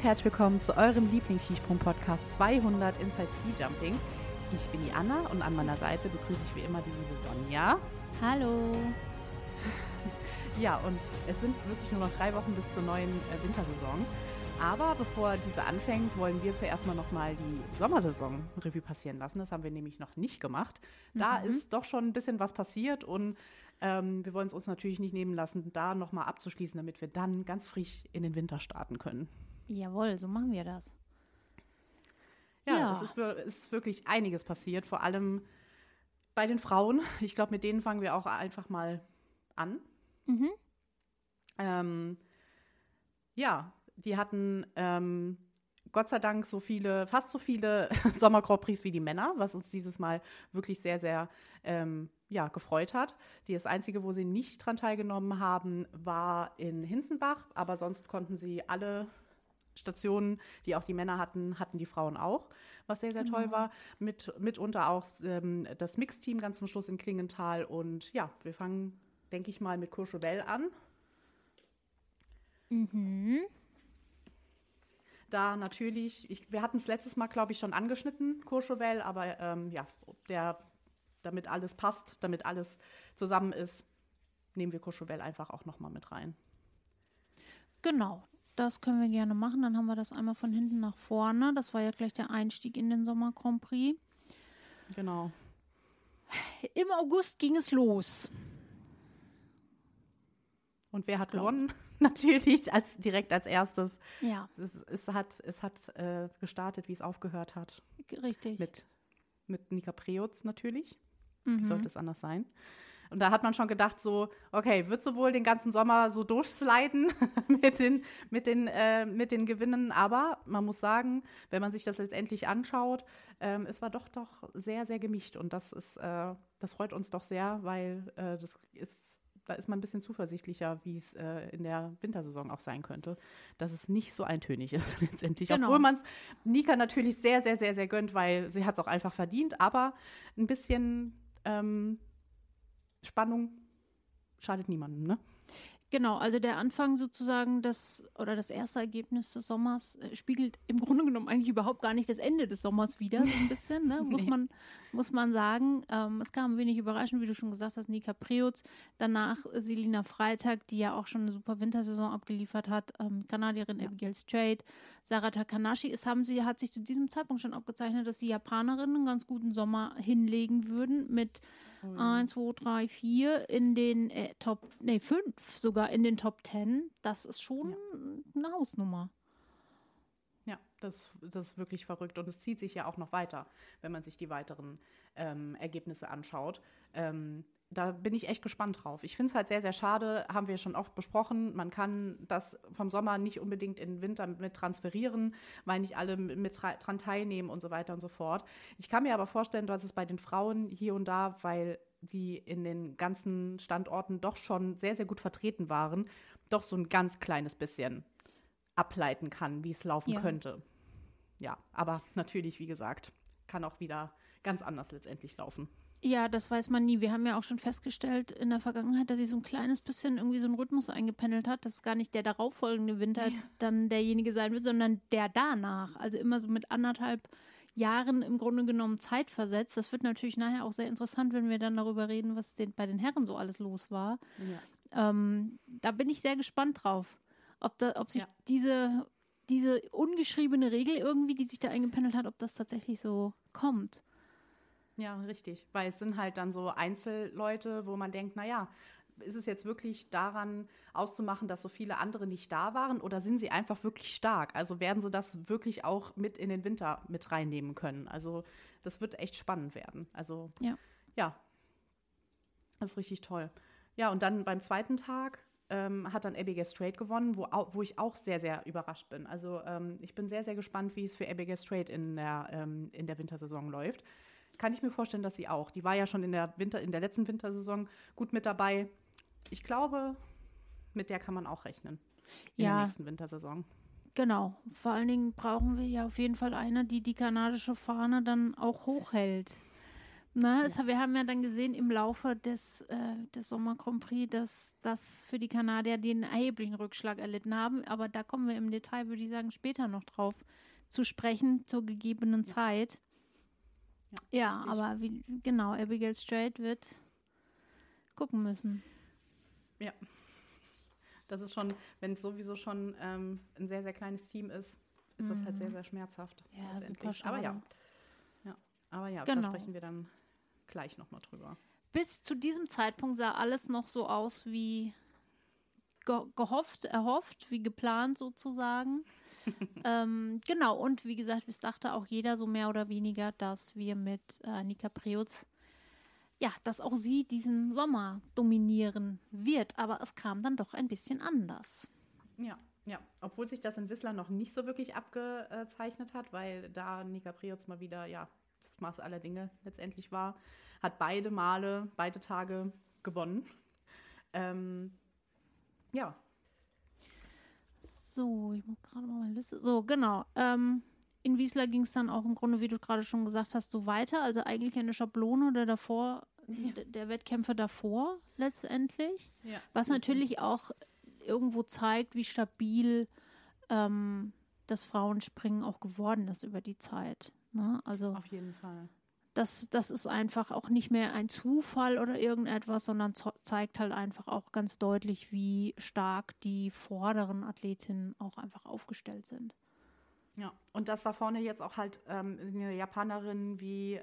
herzlich willkommen zu eurem Lieblings-Skisprung-Podcast 200 Inside Ski Jumping. Ich bin die Anna und an meiner Seite begrüße ich wie immer die liebe Sonja. Hallo. Ja, und es sind wirklich nur noch 3 Wochen bis zur neuen Wintersaison. Aber bevor diese anfängt, wollen wir zuerst mal nochmal die Sommersaison Revue passieren lassen. Das haben wir nämlich noch nicht gemacht. Da ist doch schon ein bisschen was passiert und wir wollen es uns natürlich nicht nehmen lassen, da nochmal abzuschließen, damit wir dann ganz frisch in den Winter starten können. Jawohl, so machen wir das. Ja. Es ist wirklich einiges passiert, vor allem bei den Frauen. Ich glaube, mit denen fangen wir auch einfach mal an. Die hatten Gott sei Dank fast so viele Sommer-Grand Prix wie die Männer, was uns dieses Mal wirklich sehr, sehr gefreut hat. Das Einzige, wo sie nicht dran teilgenommen haben, war in Hinzenbach, aber sonst konnten sie alle Stationen, die auch die Männer hatten die Frauen auch, was sehr, sehr toll war. Mitunter auch das Mixteam ganz zum Schluss in Klingenthal. Und ja, wir fangen, denke ich mal, mit Courchevel an. Da natürlich, wir hatten es letztes Mal, glaube ich, schon angeschnitten, Courchevel, aber damit alles passt, damit alles zusammen ist, nehmen wir Courchevel einfach auch nochmal mit rein. Genau, das können wir gerne machen. Dann haben wir das einmal von hinten nach vorne. Das war ja gleich der Einstieg in den Sommer Grand Prix. Genau. Im August ging es los. Und wer hat gewonnen? Natürlich direkt als erstes. Ja. Es hat gestartet, wie es aufgehört hat. Richtig. Mit Nika Preutz natürlich. Wie sollte es anders sein? Und da hat man schon gedacht so, okay, wird sie wohl den ganzen Sommer so durchsliden mit den Gewinnen. Aber man muss sagen, wenn man sich das letztendlich anschaut, es war doch sehr, sehr gemischt. Und das freut uns doch sehr, weil da ist man ein bisschen zuversichtlicher, wie es in der Wintersaison auch sein könnte, dass es nicht so eintönig ist letztendlich. Genau. Obwohl man es Nika natürlich sehr, sehr, sehr, sehr gönnt, weil sie hat es auch einfach verdient. Aber ein bisschen Spannung schadet niemandem, ne? Genau, also der Anfang sozusagen das erste Ergebnis des Sommers spiegelt im Grunde genommen eigentlich überhaupt gar nicht das Ende des Sommers wider, so ein bisschen, ne? Muss man sagen. Es kam wenig überraschend, wie du schon gesagt hast, Nika Preutz, danach Selina Freitag, die ja auch schon eine super Wintersaison abgeliefert hat, Kanadierin Abigail Strait, Sarah Takanashi. Hat sich zu diesem Zeitpunkt schon abgezeichnet, dass die Japanerinnen einen ganz guten Sommer hinlegen würden mit 1, 2, 3, 4 in den 5 sogar in den Top 10. Das ist schon eine Hausnummer. Ja, das ist wirklich verrückt. Und es zieht sich ja auch noch weiter, wenn man sich die weiteren Ergebnisse anschaut. Da bin ich echt gespannt drauf. Ich finde es halt sehr, sehr schade, haben wir schon oft besprochen. Man kann das vom Sommer nicht unbedingt in den Winter mit transferieren, weil nicht alle mit dran teilnehmen und so weiter und so fort. Ich kann mir aber vorstellen, dass es bei den Frauen hier und da, weil die in den ganzen Standorten doch schon sehr, sehr gut vertreten waren, doch so ein ganz kleines bisschen ableiten kann, wie es laufen könnte. Ja, aber natürlich, wie gesagt, kann auch wieder ganz anders letztendlich laufen. Ja, das weiß man nie. Wir haben ja auch schon festgestellt in der Vergangenheit, dass sie so ein kleines bisschen irgendwie so einen Rhythmus eingependelt hat, dass gar nicht der darauffolgende Winter dann derjenige sein wird, sondern der danach. Also immer so mit 1,5 Jahren im Grunde genommen Zeit versetzt. Das wird natürlich nachher auch sehr interessant, wenn wir dann darüber reden, was bei den Herren so alles los war. Ja. Da bin ich sehr gespannt drauf, ob sich diese ungeschriebene Regel irgendwie, die sich da eingependelt hat, ob das tatsächlich so kommt. Ja, richtig, weil es sind halt dann so Einzelleute, wo man denkt, naja, ist es jetzt wirklich daran auszumachen, dass so viele andere nicht da waren oder sind sie einfach wirklich stark? Also werden sie das wirklich auch mit in den Winter mit reinnehmen können? Also das wird echt spannend werden. Also ja, das ist richtig toll. Ja, und dann beim zweiten Tag hat dann Abigail Strait gewonnen, wo ich auch sehr, sehr überrascht bin. Also ich bin sehr, sehr gespannt, wie es für Abigail Strait in der Wintersaison läuft. Kann ich mir vorstellen, dass sie auch. Die war ja schon in der letzten Wintersaison gut mit dabei. Ich glaube, mit der kann man auch rechnen in der nächsten Wintersaison. Genau. Vor allen Dingen brauchen wir ja auf jeden Fall eine, die kanadische Fahne dann auch hochhält Na, wir haben ja dann gesehen im Laufe des Sommer Grand Prix, dass das für die Kanadier den erheblichen Rückschlag erlitten haben. Aber da kommen wir im Detail, würde ich sagen, später noch drauf zu sprechen, zur gegebenen Zeit. Ja, aber genau, Abigail Strait wird gucken müssen. Ja. Das ist schon, wenn es sowieso schon ein sehr, sehr kleines Team ist, ist das halt sehr, sehr schmerzhaft. Ja, super schade. Aber ja, genau. Da sprechen wir dann gleich nochmal drüber. Bis zu diesem Zeitpunkt sah alles noch so aus wie erhofft, wie geplant sozusagen. Genau, und wie gesagt, es dachte auch jeder so mehr oder weniger, dass wir mit Nika Preutz, dass auch sie diesen Sommer dominieren wird. Aber es kam dann doch ein bisschen anders. Ja. Obwohl sich das in Whistler noch nicht so wirklich abgezeichnet hat, weil da Nika Preutz mal wieder, das Maß aller Dinge letztendlich war, hat beide Tage gewonnen. So, ich muss gerade mal meine Liste. So, genau. In Whistler ging es dann auch im Grunde, wie du gerade schon gesagt hast, so weiter. Also eigentlich eine Schablone der Wettkämpfe davor letztendlich. Ja. Was natürlich auch irgendwo zeigt, wie stabil das Frauenspringen auch geworden ist über die Zeit. Ne? Also auf jeden Fall. Das ist einfach auch nicht mehr ein Zufall oder irgendetwas, sondern zeigt halt einfach auch ganz deutlich, wie stark die vorderen Athletinnen auch einfach aufgestellt sind. Ja, und dass da vorne jetzt auch halt eine Japanerin wie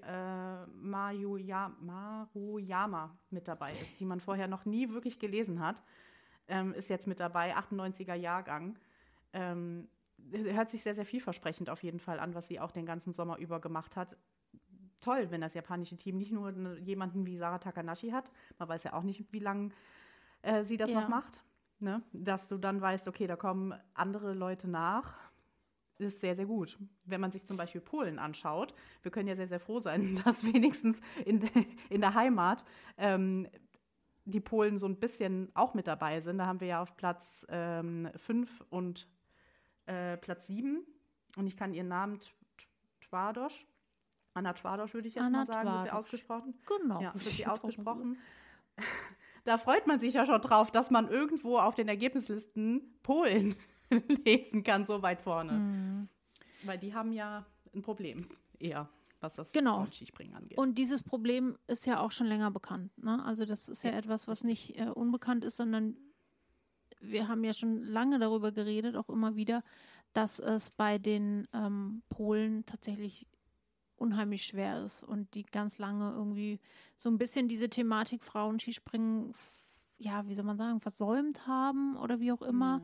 Maruyama mit dabei ist, die man vorher noch nie wirklich gelesen hat, ist jetzt mit dabei, 98er Jahrgang. Hört sich sehr, sehr vielversprechend auf jeden Fall an, was sie auch den ganzen Sommer über gemacht hat. Toll, wenn das japanische Team nicht nur jemanden wie Sara Takanashi hat, man weiß ja auch nicht, wie lange sie das noch macht, ne? Dass du dann weißt, okay, da kommen andere Leute nach, ist sehr, sehr gut. Wenn man sich zum Beispiel Polen anschaut, wir können ja sehr, sehr froh sein, dass wenigstens in der Heimat die Polen so ein bisschen auch mit dabei sind. Da haben wir ja auf Platz 5 und Platz 7, und ich kann ihren Namen Twardosz, Anna Twardosz würde ich jetzt mal sagen, wird sie ausgesprochen? Genau. Ja, wird sie ausgesprochen. Da freut man sich ja schon drauf, dass man irgendwo auf den Ergebnislisten Polen lesen kann, so weit vorne. Mhm. Weil die haben ja ein Problem eher, was das Skispringen angeht. Und dieses Problem ist ja auch schon länger bekannt. Ne? Also das ist ja etwas, was nicht unbekannt ist, sondern wir haben ja schon lange darüber geredet, auch immer wieder, dass es bei den Polen tatsächlich unheimlich schwer ist und die ganz lange irgendwie so ein bisschen diese Thematik Frauen-Skispringen, wie soll man sagen, versäumt haben oder wie auch immer.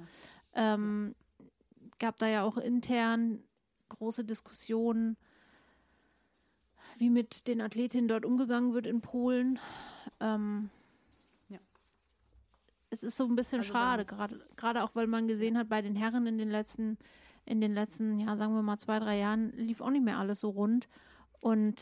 Gab da ja auch intern große Diskussionen, wie mit den Athletinnen dort umgegangen wird in Polen. Es ist so ein bisschen schade, gerade auch, weil man gesehen hat, bei den Herren in den letzten, sagen wir mal 2-3 Jahren, lief auch nicht mehr alles so rund. Und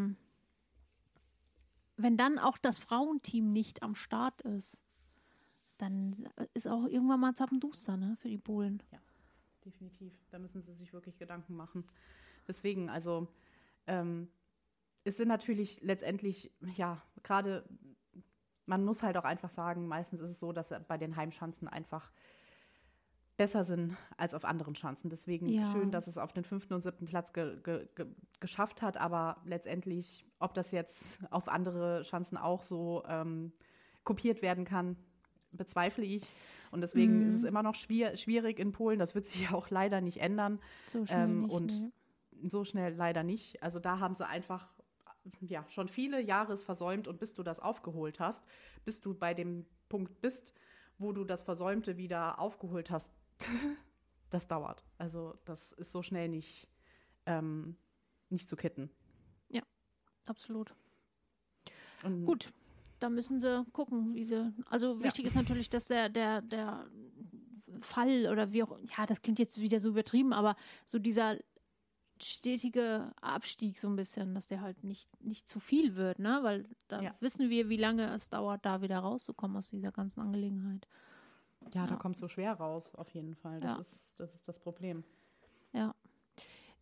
wenn dann auch das Frauenteam nicht am Start ist, dann ist auch irgendwann mal zappenduster, ne, für die Polen. Ja, definitiv. Da müssen sie sich wirklich Gedanken machen. Deswegen, also es sind natürlich letztendlich, gerade, man muss halt auch einfach sagen, meistens ist es so, dass bei den Heimschanzen einfach besser sind als auf anderen Schanzen. Deswegen schön, dass es auf den 5. und 7. Platz geschafft hat, aber letztendlich, ob das jetzt auf andere Schanzen auch so kopiert werden kann, bezweifle ich. Und deswegen ist es immer noch schwierig in Polen. Das wird sich ja auch leider nicht ändern. So schnell nicht, so schnell leider nicht. Also da haben sie einfach schon viele Jahre versäumt, und bis du das aufgeholt hast, bis du bei dem Punkt bist, wo du das Versäumte wieder aufgeholt hast, das dauert. Also das ist so schnell nicht zu kitten. Ja, absolut. Und gut, da müssen sie gucken, wie sie. Also wichtig ist natürlich, dass der Fall oder wie auch, das klingt jetzt wieder so übertrieben, aber so dieser stetige Abstieg so ein bisschen, dass der halt nicht zu viel wird, ne? Weil da wissen wir, wie lange es dauert, da wieder rauszukommen aus dieser ganzen Angelegenheit. Ja, da kommt es so schwer raus, auf jeden Fall. Das ist das Problem. Ja.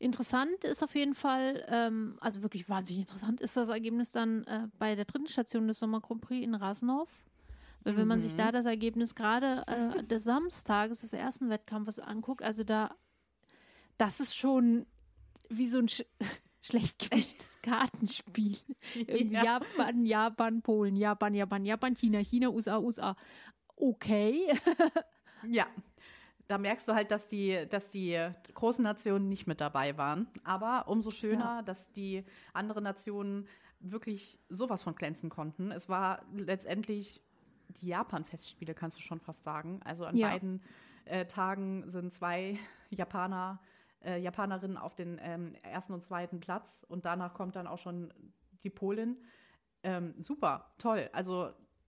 Interessant ist auf jeden Fall, also wirklich wahnsinnig interessant ist das Ergebnis dann bei der dritten Station des Sommer Grand Prix in Rasnov. Weil wenn man sich da das Ergebnis gerade des Samstages, des ersten Wettkampfes anguckt, also das ist schon wie so ein schlecht gemischtes Kartenspiel. Japan, Japan, Polen, Japan, Japan, Japan, China, China, USA, USA. Okay. Ja, da merkst du halt, dass die großen Nationen nicht mit dabei waren. Aber umso schöner, dass die anderen Nationen wirklich sowas von glänzen konnten. Es war letztendlich die Japan-Festspiele, kannst du schon fast sagen. Also an beiden Tagen sind 2 Japanerinnen auf den ersten und zweiten Platz. Und danach kommt dann auch schon die Polin. Super, toll. Also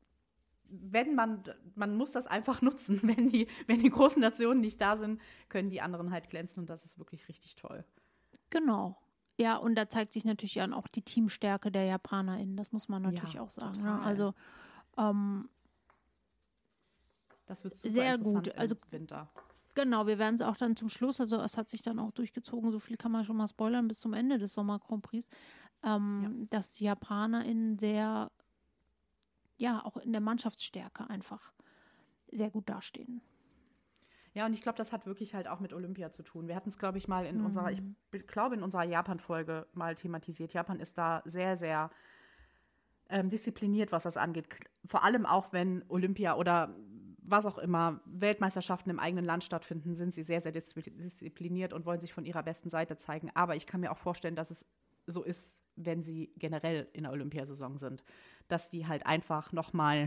man muss das einfach nutzen. Wenn die großen Nationen nicht da sind, können die anderen halt glänzen. Und das ist wirklich richtig toll. Genau. Ja, und da zeigt sich natürlich dann auch die Teamstärke der JapanerInnen. Das muss man natürlich auch sagen. Ne? Also das wird super sehr interessant gut. Also im Winter. Genau, wir werden es auch dann zum Schluss, also es hat sich dann auch durchgezogen, so viel kann man schon mal spoilern, bis zum Ende des Sommer Grand Prix, dass die JapanerInnen sehr, auch in der Mannschaftsstärke einfach sehr gut dastehen. Ja, und ich glaube, das hat wirklich halt auch mit Olympia zu tun. Wir hatten es, glaube ich, mal in unserer Japan-Folge mal thematisiert. Japan ist da sehr, sehr diszipliniert, was das angeht. Vor allem auch, wenn Olympia oder was auch immer, Weltmeisterschaften im eigenen Land stattfinden, sind sie sehr, sehr diszipliniert und wollen sich von ihrer besten Seite zeigen. Aber ich kann mir auch vorstellen, dass es so ist, wenn sie generell in der Olympiasaison sind. Dass die halt einfach nochmal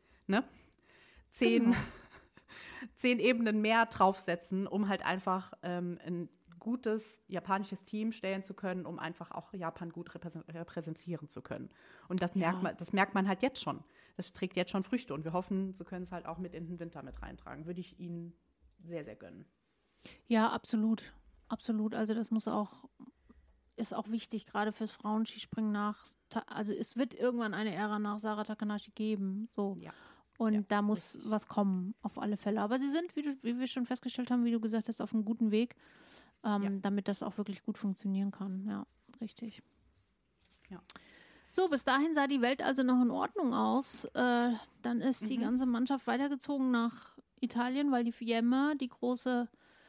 10 Ebenen mehr draufsetzen, um halt einfach ein gutes japanisches Team stellen zu können, um einfach auch Japan gut repräsentieren zu können. Und das merkt man halt jetzt schon. Das trägt jetzt schon Früchte und wir hoffen, sie können es halt auch mit in den Winter mit reintragen. Würde ich ihnen sehr, sehr gönnen. Ja, absolut. Absolut. Also das ist auch wichtig, gerade fürs Frauenskispringen also es wird irgendwann eine Ära nach Sara Takanashi geben. So. Ja. Und da muss was kommen, auf alle Fälle. Aber sie sind, wie wir schon festgestellt haben, wie du gesagt hast, auf einem guten Weg, damit das auch wirklich gut funktionieren kann. Ja, richtig. Ja. So, bis dahin sah die Welt also noch in Ordnung aus. Dann ist die ganze Mannschaft weitergezogen nach Italien, weil die Fiemme, die große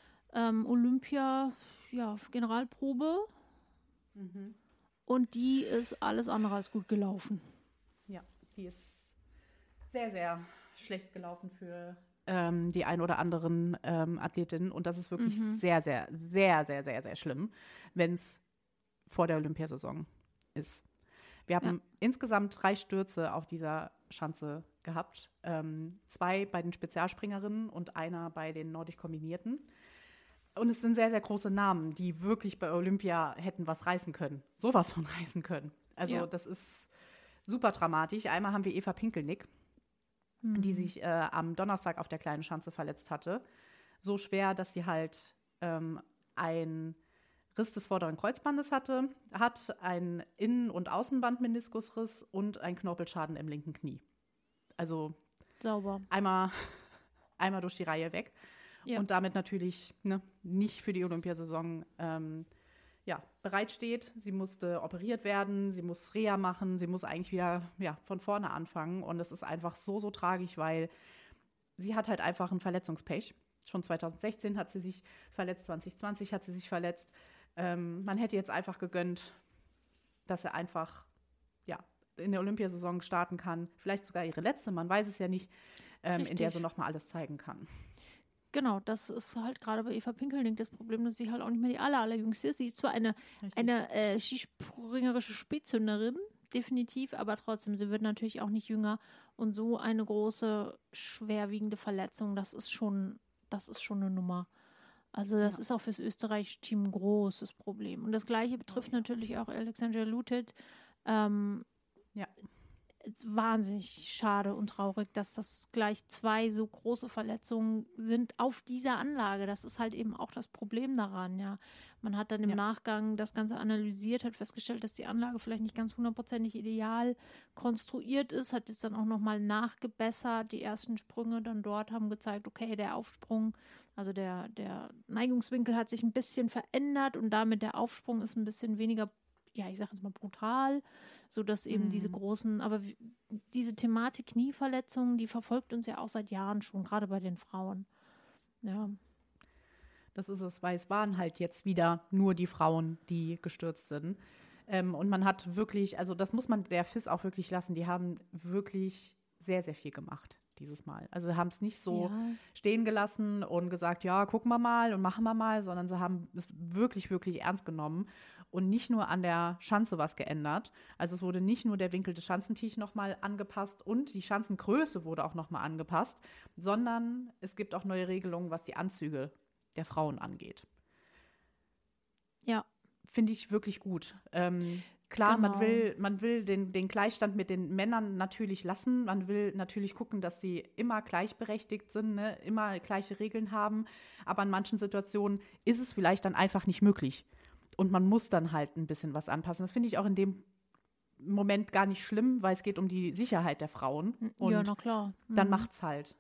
Olympia-Generalprobe, und die ist alles andere als gut gelaufen. Ja, die ist sehr, sehr schlecht gelaufen für die ein oder anderen Athletinnen. Und das ist wirklich sehr, sehr, sehr, sehr, sehr, sehr schlimm, wenn es vor der Olympiasaison ist. Wir haben insgesamt 3 Stürze auf dieser Schanze gehabt. 2 bei den Spezialspringerinnen und einer bei den nordisch Kombinierten. Und es sind sehr, sehr große Namen, die wirklich bei Olympia hätten was reißen können. Sowas von reißen können. Also das ist super dramatisch. Einmal haben wir Eva Pinkelnick, die sich am Donnerstag auf der kleinen Schanze verletzt hatte. So schwer, dass sie halt ein Riss des vorderen Kreuzbandes hat einen Innen- und Außenbandmeniskusriss und einen Knorpelschaden im linken Knie. Also sauber. Einmal durch die Reihe weg. Ja. Und damit natürlich nicht für die Olympiasaison bereitsteht. Sie musste operiert werden, sie muss Reha machen, sie muss eigentlich wieder von vorne anfangen. Und es ist einfach so, so tragisch, weil sie hat halt einfach ein Verletzungspech. Schon 2016 hat sie sich verletzt, 2020 hat sie sich verletzt. Man hätte jetzt einfach gegönnt, dass er einfach in der Olympiasaison starten kann. Vielleicht sogar ihre letzte, man weiß es ja nicht, in der sie nochmal alles zeigen kann. Genau, das ist halt gerade bei Eva Pinkelnick das Problem, dass sie halt auch nicht mehr die allerjüngste ist. Sie ist zwar eine skispringerische Spätzünderin, definitiv, aber trotzdem, sie wird natürlich auch nicht jünger. Und so eine große, schwerwiegende Verletzung, das ist schon eine Nummer. Also das ist auch fürs österreichische Team ein großes Problem. Und das Gleiche betrifft natürlich auch Alexandra Lutet. Wahnsinnig schade und traurig, dass das gleich 2 so große Verletzungen sind auf dieser Anlage. Das ist halt eben auch das Problem daran, ja. Man hat dann im Nachgang das Ganze analysiert, hat festgestellt, dass die Anlage vielleicht nicht ganz 100% ideal konstruiert ist, hat es dann auch nochmal nachgebessert. Die ersten Sprünge dann dort haben gezeigt, okay, der Aufsprung Also der Neigungswinkel hat sich ein bisschen verändert und damit der Aufsprung ist ein bisschen weniger, ja, ich sage jetzt mal brutal, sodass eben diese großen, aber diese Thematik Knieverletzungen, die verfolgt uns ja auch seit Jahren schon, gerade bei den Frauen. Ja. Das ist es, weil es waren halt jetzt wieder nur die Frauen, die gestürzt sind. Und man hat wirklich, also das muss man der FIS auch wirklich lassen, die haben wirklich sehr, sehr viel gemacht dieses Mal. Also haben es nicht so stehen gelassen und gesagt, ja, gucken wir mal und machen wir mal, sondern sie haben es wirklich, wirklich ernst genommen und nicht nur an der Schanze was geändert. Also es wurde nicht nur der Winkel des Schanzentiefs nochmal angepasst und die Schanzengröße wurde auch nochmal angepasst, sondern es gibt auch neue Regelungen, was die Anzüge der Frauen angeht. Ja. Finde ich wirklich gut. Klar, Genau. man will den Gleichstand mit den Männern natürlich lassen. Man will natürlich gucken, dass sie immer gleichberechtigt sind, ne? Immer gleiche Regeln haben. Aber in manchen Situationen ist es vielleicht dann einfach nicht möglich. Und man muss dann halt ein bisschen was anpassen. Das finde ich auch in dem Moment gar nicht schlimm, weil es geht um die Sicherheit der Frauen. Und ja, na klar. dann macht's halt.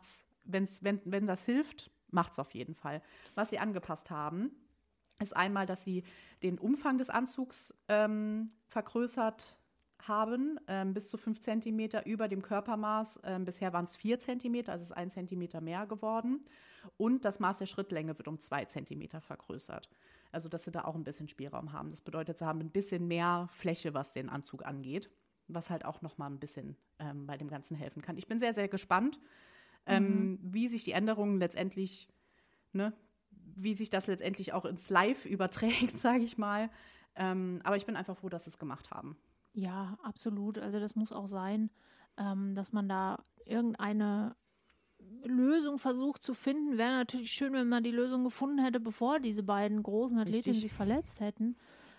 Wenn das hilft, macht's auf jeden Fall. Was sie angepasst haben, ist einmal, dass sie den Umfang des Anzugs vergrößert haben, bis zu 5 Zentimeter über dem Körpermaß. Bisher waren es 4 Zentimeter, also ist 1 Zentimeter mehr geworden. Und das Maß der Schrittlänge wird um 2 Zentimeter vergrößert. Also, dass sie da auch ein bisschen Spielraum haben. Das bedeutet, sie haben ein bisschen mehr Fläche, was den Anzug angeht, was halt auch noch mal ein bisschen bei dem Ganzen helfen kann. Ich bin sehr, sehr gespannt, wie sich die Änderungen letztendlich, ne, wie sich das letztendlich auch ins Live überträgt, sage ich mal. Aber ich bin einfach froh, dass sie es gemacht haben. Ja, absolut. Also das muss auch sein, dass man da irgendeine Lösung versucht zu finden. Wäre natürlich schön, wenn man die Lösung gefunden hätte, bevor diese beiden großen Athletinnen sich verletzt hätten.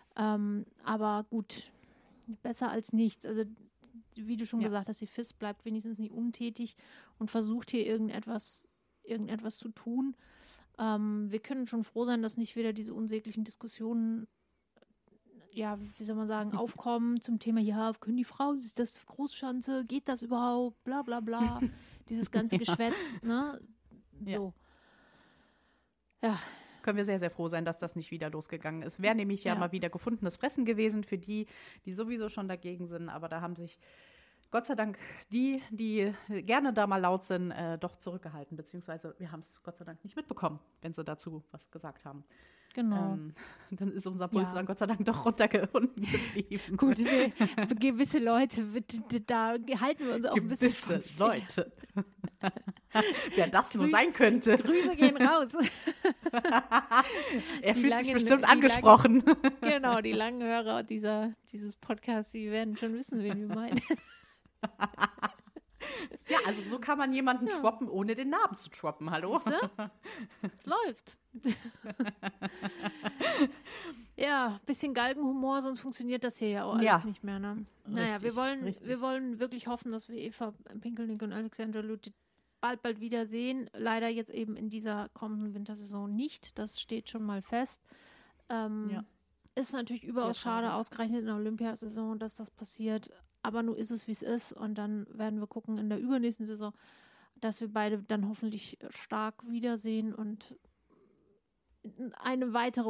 Aber gut, besser als nichts. Also wie du schon gesagt hast, die FIS bleibt wenigstens nicht untätig und versucht hier irgendetwas zu tun. Wir können schon froh sein, dass nicht wieder diese unsäglichen Diskussionen, ja, wie soll man sagen, aufkommen zum Thema, ja, können die Frauen, ist das Großschanze, geht das überhaupt, bla bla bla, dieses ganze Geschwätz, ne, so. Ja. Können wir sehr, sehr froh sein, dass das nicht wieder losgegangen ist. Wäre nämlich ja mal wieder gefundenes Fressen gewesen für die sowieso schon dagegen sind, aber da haben sich Gott sei Dank die gerne da mal laut sind, doch zurückgehalten, beziehungsweise wir haben es Gott sei Dank nicht mitbekommen, wenn sie dazu was gesagt haben. Genau. Dann ist unser Puls dann Gott sei Dank doch runtergeblieben. Gut, gewisse Leute, da halten wir uns auch ein bisschen gewisse Leute. Wer das nur sein könnte. Grüße gehen raus. Er fühlt sich bestimmt angesprochen. Genau, die langen Hörer dieses Podcasts, die werden schon wissen, wen wir meinen. Ja, also so kann man jemanden schwappen, ohne den Namen zu schwappen. Hallo? Es läuft. Ja, bisschen Galgenhumor, sonst funktioniert das hier ja auch alles nicht mehr. Ne? Naja, wir wollen wirklich hoffen, dass wir Eva Pinkelnick und Alexandra Lute bald wiedersehen. Leider jetzt eben in dieser kommenden Wintersaison nicht. Das steht schon mal fest. Ist natürlich überaus schade, ausgerechnet in der Olympiasaison, dass das passiert. Aber nun ist es, wie es ist. Und dann werden wir gucken in der übernächsten Saison, dass wir beide dann hoffentlich stark wiedersehen und ein weiterer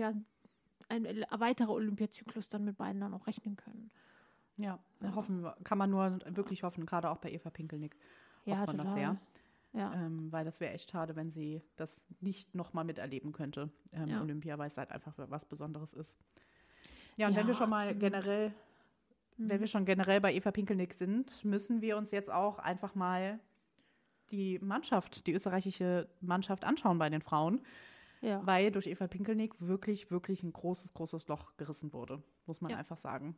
Olympiazyklus dann mit beiden dann auch rechnen können. Ja, kann man nur wirklich hoffen, gerade auch bei Eva Pinkelnick. Hofft man das sehr. Ja. Weil das wäre echt schade, wenn sie das nicht nochmal miterleben könnte, Olympia, weil es halt einfach was Besonderes ist. Ja, und wenn wir schon mal generell bei Eva Pinkelnick sind, müssen wir uns jetzt auch einfach mal die österreichische Mannschaft anschauen bei den Frauen. Ja. Weil durch Eva Pinkelnick wirklich, wirklich ein großes, großes Loch gerissen wurde, muss man einfach sagen.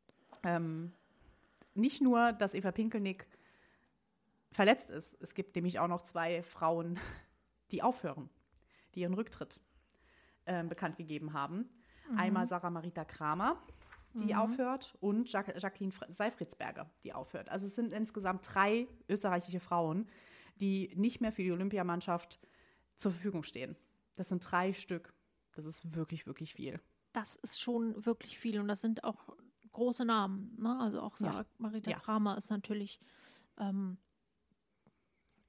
Nicht nur, dass Eva Pinkelnick verletzt ist. Es gibt nämlich auch noch 2 Frauen, die aufhören, die ihren Rücktritt bekannt gegeben haben. Einmal Sarah Marita Kramer, die aufhört, und Jacqueline Seifritzberger, die aufhört. Also es sind insgesamt 3 österreichische Frauen, die nicht mehr für die Olympiamannschaft zur Verfügung stehen. Das sind 3 Stück. Das ist wirklich, wirklich viel. Das ist schon wirklich viel und das sind auch große Namen. Ne? Also auch Sarah Marita Kramer ist natürlich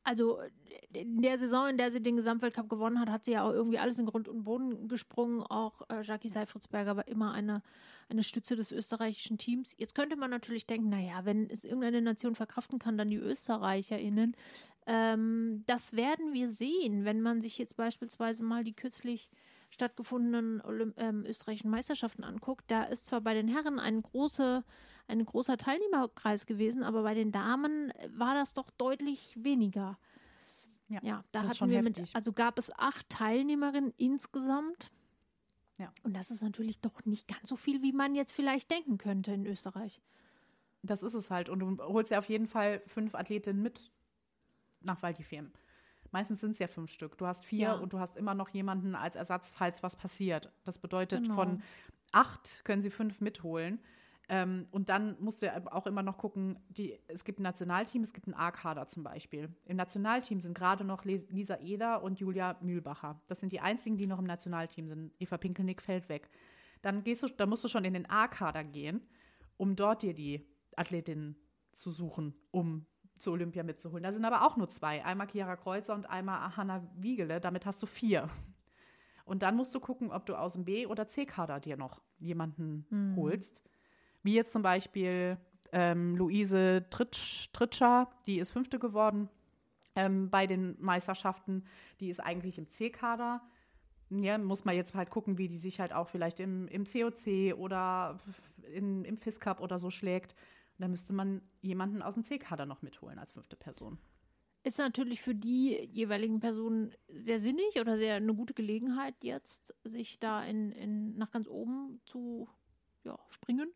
also in der Saison, in der sie den Gesamtweltcup gewonnen hat, hat sie ja auch irgendwie alles in Grund und Boden gesprungen. Auch Jackie Seifritzberger war immer eine Stütze des österreichischen Teams. Jetzt könnte man natürlich denken, naja, wenn es irgendeine Nation verkraften kann, dann die ÖsterreicherInnen. Das werden wir sehen, wenn man sich jetzt beispielsweise mal die kürzlich stattgefundenen österreichischen Meisterschaften anguckt. Da ist zwar bei den Herren ein großer Teilnehmerkreis gewesen, aber bei den Damen war das doch deutlich weniger. Ja, da hatten wir also gab es 8 Teilnehmerinnen insgesamt. Ja. Und das ist natürlich doch nicht ganz so viel, wie man jetzt vielleicht denken könnte in Österreich. Das ist es halt. Und du holst ja auf jeden Fall 5 Athletinnen mit nach Val di Fiemme. Meistens sind es ja 5 Stück. Du hast 4 und du hast immer noch jemanden als Ersatz, falls was passiert. Das bedeutet, von 8 können sie 5 mitholen. Und dann musst du ja auch immer noch gucken, es gibt ein Nationalteam, es gibt ein A-Kader zum Beispiel. Im Nationalteam sind gerade noch Lisa Eder und Julia Mühlbacher. Das sind die einzigen, die noch im Nationalteam sind. Eva Pinkelnick fällt weg. Dann musst du schon in den A-Kader gehen, um dort dir die Athletinnen zu suchen, um zur Olympia mitzuholen. Da sind aber auch nur 2. Einmal Chiara Kreuzer und einmal Hanna Wiegele. Damit hast du 4. Und dann musst du gucken, ob du aus dem B- oder C-Kader dir noch jemanden holst. Wie jetzt zum Beispiel Luise Tritscher, die ist 5. geworden bei den Meisterschaften. Die ist eigentlich im C-Kader. Ja, muss man jetzt halt gucken, wie die sich halt auch vielleicht im COC oder im FIS Cup oder so schlägt. Und dann müsste man jemanden aus dem C-Kader noch mitholen als 5. Person. Ist natürlich für die jeweiligen Personen sehr sinnig oder sehr eine gute Gelegenheit jetzt, sich da nach ganz oben zu springen.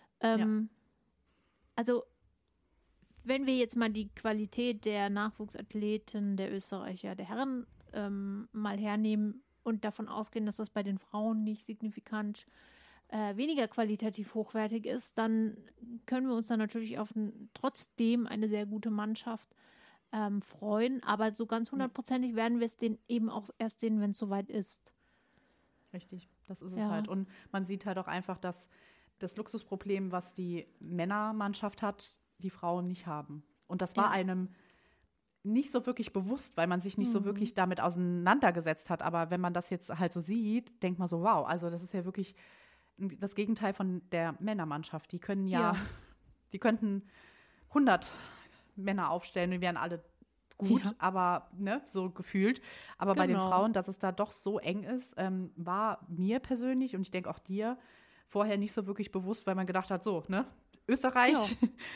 Also, wenn wir jetzt mal die Qualität der Nachwuchsathleten der Österreicher, der Herren mal hernehmen und davon ausgehen, dass das bei den Frauen nicht signifikant weniger qualitativ hochwertig ist, dann können wir uns dann natürlich auf trotzdem eine sehr gute Mannschaft freuen. Aber so ganz 100%ig werden wir es eben auch erst sehen, wenn es soweit ist. Richtig, das ist es halt. Und man sieht halt auch einfach, dass das Luxusproblem, was die Männermannschaft hat, die Frauen nicht haben. Und das war einem nicht so wirklich bewusst, weil man sich nicht so wirklich damit auseinandergesetzt hat. Aber wenn man das jetzt halt so sieht, denkt man so, wow, also das ist ja wirklich das Gegenteil von der Männermannschaft. Die können die könnten 100 Männer aufstellen und wären alle gut, aber so gefühlt. Aber bei den Frauen, dass es da doch so eng ist, war mir persönlich und ich denke auch dir vorher nicht so wirklich bewusst, weil man gedacht hat, so, Österreich,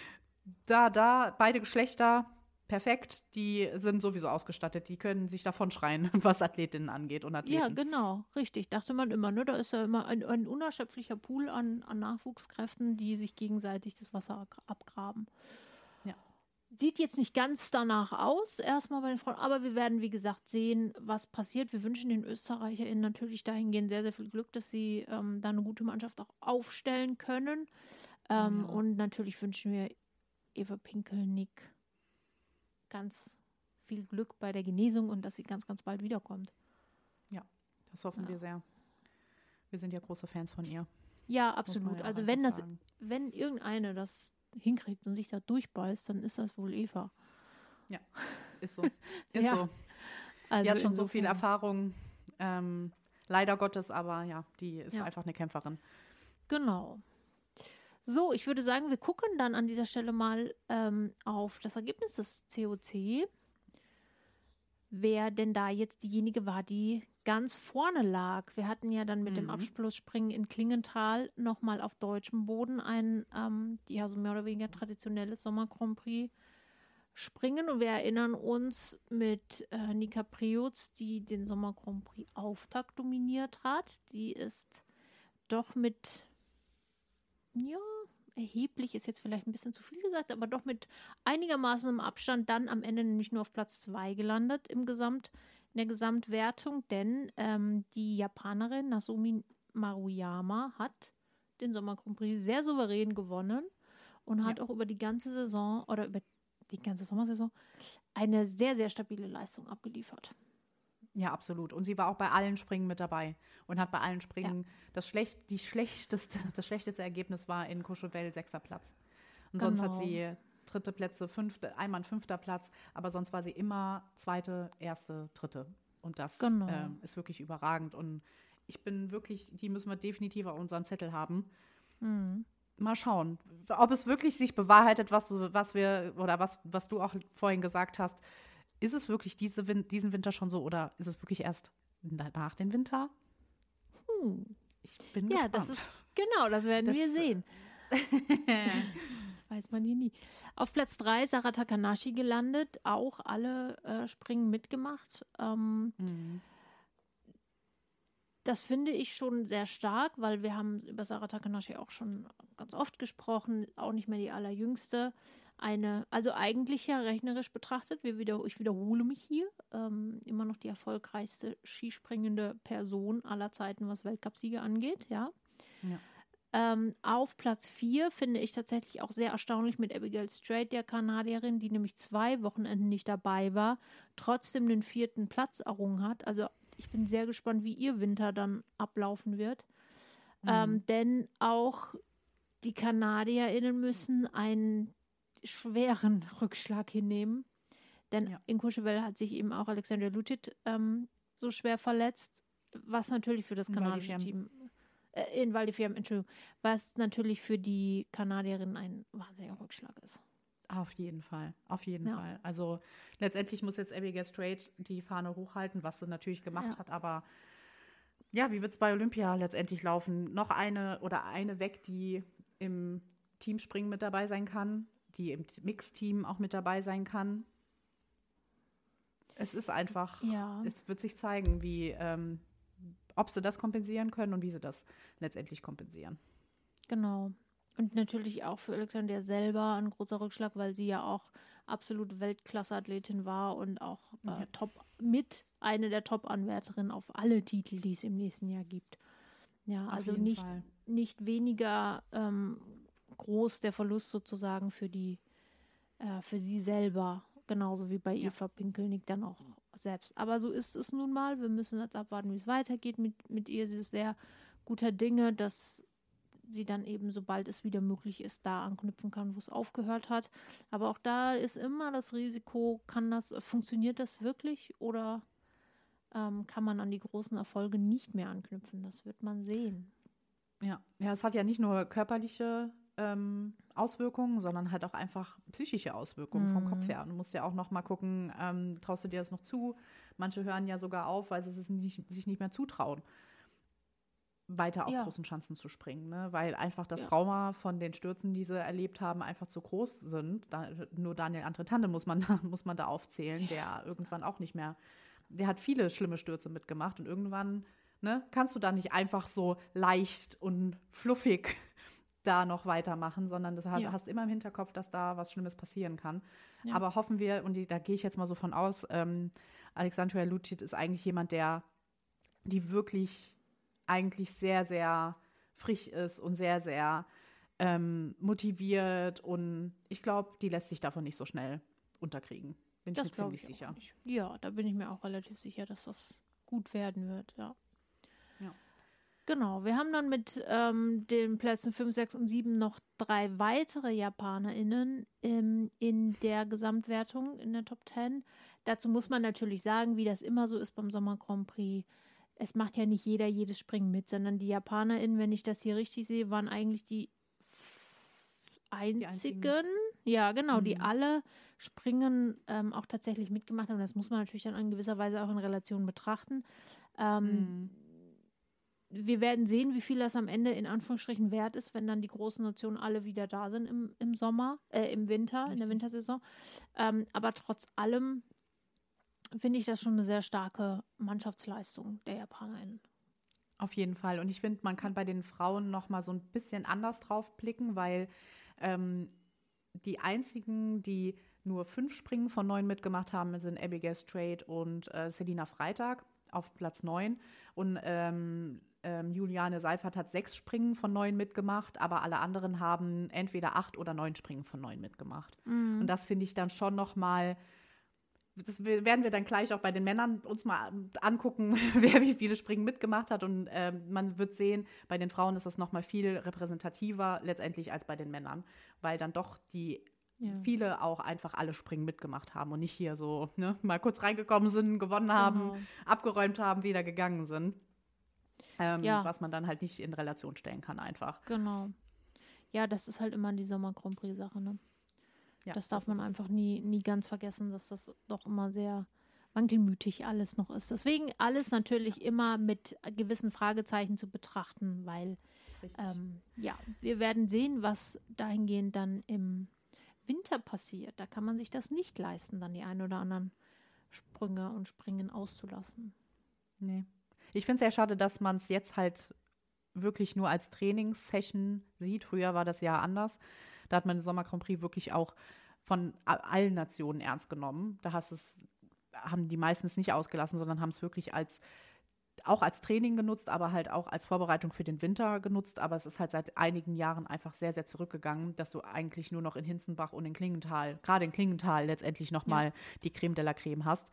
beide Geschlechter, perfekt, die sind sowieso ausgestattet, die können sich davon schreien, was Athletinnen angeht und Athleten. Ja, genau, richtig, dachte man immer, da ist ja immer ein unerschöpflicher Pool an Nachwuchskräften, die sich gegenseitig das Wasser abgraben. Ja. Sieht jetzt nicht ganz danach aus, erstmal bei den Frauen, aber wir werden, wie gesagt, sehen, was passiert. Wir wünschen den ÖsterreicherInnen natürlich dahingehend sehr, sehr viel Glück, dass sie da eine gute Mannschaft auch aufstellen können. Und natürlich wünschen wir Eva Pinkelnick ganz viel Glück bei der Genesung und dass sie ganz, ganz bald wiederkommt. Ja, das hoffen wir sehr. Wir sind ja große Fans von ihr. Ja, absolut. Also wenn irgendeine das hinkriegt und sich da durchbeißt, dann ist das wohl Eva. Ja, ist so. So. Also die hat schon so viel Erfahrung, leider Gottes, aber die ist einfach eine Kämpferin. Genau. So, ich würde sagen, wir gucken dann an dieser Stelle mal auf das Ergebnis des COC. Wer denn da jetzt diejenige war, die ganz vorne lag. Wir hatten ja dann mit dem Abschlussspringen in Klingenthal nochmal auf deutschem Boden ein so mehr oder weniger traditionelles Sommer-Grand Prix springen. Und wir erinnern uns mit Nika Preutz, die den Sommer Grand Prix Auftakt dominiert hat. Die ist doch mit erheblich, ist jetzt vielleicht ein bisschen zu viel gesagt, aber doch mit einigermaßen im Abstand dann am Ende nämlich nur auf Platz 2 gelandet in der Gesamtwertung, denn die Japanerin Nozomi Maruyama hat den Sommer Grand Prix sehr souverän gewonnen und hat auch über die ganze Saison oder über die ganze Sommersaison eine sehr, sehr stabile Leistung abgeliefert. Ja, absolut. Und sie war auch bei allen Springen mit dabei und hat bei allen Springen das schlechteste Ergebnis war in Courchevel 6. Platz. Und sonst hat sie dritte Plätze, einmal ein 5. Platz, aber sonst war sie immer 2., 1., 3. Und das ist wirklich überragend. Und ich bin wirklich, die müssen wir definitiv auf unserem Zettel haben. Mal schauen, ob es wirklich sich bewahrheitet, was du auch vorhin gesagt hast. Ist es wirklich diesen Winter schon so oder ist es wirklich erst nach dem Winter? Ich bin gespannt. Das werden wir sehen. Weiß man hier nie. Auf Platz 3 Sarah Takanashi gelandet, auch alle Springen mitgemacht. Das finde ich schon sehr stark, weil wir haben über Sarah Takanashi auch schon ganz oft gesprochen, auch nicht mehr die allerjüngste. Also eigentlich ja rechnerisch betrachtet, ich wiederhole mich hier, immer noch die erfolgreichste skispringende Person aller Zeiten, was Weltcupsiege angeht, ja. Auf Platz 4 finde ich tatsächlich auch sehr erstaunlich mit Abigail Strait, der Kanadierin, die nämlich 2 Wochenenden nicht dabei war, trotzdem den 4. Platz errungen hat. Also ich bin sehr gespannt, wie ihr Winter dann ablaufen wird. Denn auch die KanadierInnen müssen einen schweren Rückschlag hinnehmen. Denn in Courchevel hat sich eben auch Alexandra Lutit so schwer verletzt, was natürlich für das kanadische Team in Val di Fiemme, Entschuldigung, was natürlich für die Kanadierin ein wahnsinniger Rückschlag ist. Auf jeden Fall. Also letztendlich muss jetzt Abigail Strait die Fahne hochhalten, was sie natürlich gemacht hat, aber ja, wie wird es bei Olympia letztendlich laufen? Noch eine weg, die im Teamspringen mit dabei sein kann, die im Mixteam auch mit dabei sein kann. Es ist einfach, es wird sich zeigen, ob sie das kompensieren können und wie sie das letztendlich kompensieren. Genau. Und natürlich auch für Alexandra selber ein großer Rückschlag, weil sie ja auch absolute Weltklasse-Athletin war und auch eine der Top-Anwärterinnen auf alle Titel, die es im nächsten Jahr gibt. Ja, auf also nicht weniger groß der Verlust sozusagen für sie selber, genauso wie bei Eva Pinkelnick dann auch selbst. Aber so ist es nun mal. Wir müssen jetzt abwarten, wie es weitergeht mit ihr. Sie ist sehr guter Dinge, dass sie dann eben, sobald es wieder möglich ist, da anknüpfen kann, wo es aufgehört hat. Aber auch da ist immer das Risiko, funktioniert das wirklich oder kann man an die großen Erfolge nicht mehr anknüpfen? Das wird man sehen. Ja, es hat ja nicht nur körperliche Auswirkungen, sondern halt auch einfach psychische Auswirkungen vom Kopf her. Du musst ja auch noch mal gucken, traust du dir das noch zu? Manche hören ja sogar auf, weil sie es sich nicht mehr zutrauen, weiter auf großen Schanzen zu springen, ne? Weil einfach das Trauma von den Stürzen, die sie erlebt haben, einfach zu groß sind. Nur Daniel Andretande muss man da aufzählen, der irgendwann auch nicht mehr, der hat viele schlimme Stürze mitgemacht und irgendwann, ne, kannst du da nicht einfach so leicht und fluffig da noch weitermachen, sondern das hast immer im Hinterkopf, dass da was Schlimmes passieren kann. Ja. Aber hoffen wir, und da gehe ich jetzt mal so von aus, Alexandra Lutit ist eigentlich jemand, die wirklich eigentlich sehr, sehr frisch ist und sehr, sehr motiviert und ich glaube, die lässt sich davon nicht so schnell unterkriegen. Bin ich mir ziemlich sicher. Ja, da bin ich mir auch relativ sicher, dass das gut werden wird, ja. Genau, wir haben dann mit den Plätzen 5, 6 und 7 noch 3 weitere JapanerInnen in der Gesamtwertung in der Top 10. Dazu muss man natürlich sagen, wie das immer so ist beim Sommer Grand Prix, es macht ja nicht jeder jedes Springen mit, sondern die JapanerInnen, wenn ich das hier richtig sehe, waren eigentlich die einzigen. Ja, genau, die alle Springen auch tatsächlich mitgemacht haben. Das muss man natürlich dann in gewisser Weise auch in Relation betrachten. Wir werden sehen, wie viel das am Ende in Anführungsstrichen wert ist, wenn dann die großen Nationen alle wieder da sind im Sommer, im Winter, in der Wintersaison. Aber trotz allem finde ich das schon eine sehr starke Mannschaftsleistung der JapanerInnen. Auf jeden Fall. Und ich finde, man kann bei den Frauen noch mal so ein bisschen anders drauf blicken, weil die einzigen, die nur 5 Springen von 9 mitgemacht haben, sind Abigail Strait und Selina Freitag auf Platz 9. Und Juliane Seifert hat 6 Springen von 9 mitgemacht, aber alle anderen haben entweder 8 oder 9 Springen von 9 mitgemacht. Und das finde ich dann schon noch mal, das werden wir dann gleich auch bei den Männern uns mal angucken, wer wie viele Springen mitgemacht hat. Und man wird sehen, bei den Frauen ist das noch mal viel repräsentativer letztendlich als bei den Männern, weil dann doch die viele auch einfach alle Springen mitgemacht haben und nicht hier so, ne, mal kurz reingekommen sind, gewonnen haben, abgeräumt haben, wieder gegangen sind. Was man dann halt nicht in Relation stellen kann einfach. Genau. Ja, das ist halt immer die Sommer-Grand Prix-Sache, ne? Ja, das darf man einfach nie ganz vergessen, dass das doch immer sehr wankelmütig alles noch ist. Deswegen alles natürlich immer mit gewissen Fragezeichen zu betrachten, weil wir werden sehen, was dahingehend dann im Winter passiert. Da kann man sich das nicht leisten, dann die ein oder anderen Sprünge und Springen auszulassen. Nee. Ich finde es sehr schade, dass man es jetzt halt wirklich nur als Trainingssession sieht. Früher war das ja anders. Da hat man den Sommer Grand Prix wirklich auch von allen Nationen ernst genommen. Da haben die meistens nicht ausgelassen, sondern haben es wirklich auch als Training genutzt, aber halt auch als Vorbereitung für den Winter genutzt. Aber es ist halt seit einigen Jahren einfach sehr, sehr zurückgegangen, dass du eigentlich nur noch in Hinzenbach und in Klingenthal, gerade in Klingenthal letztendlich nochmal die Creme de la Creme hast.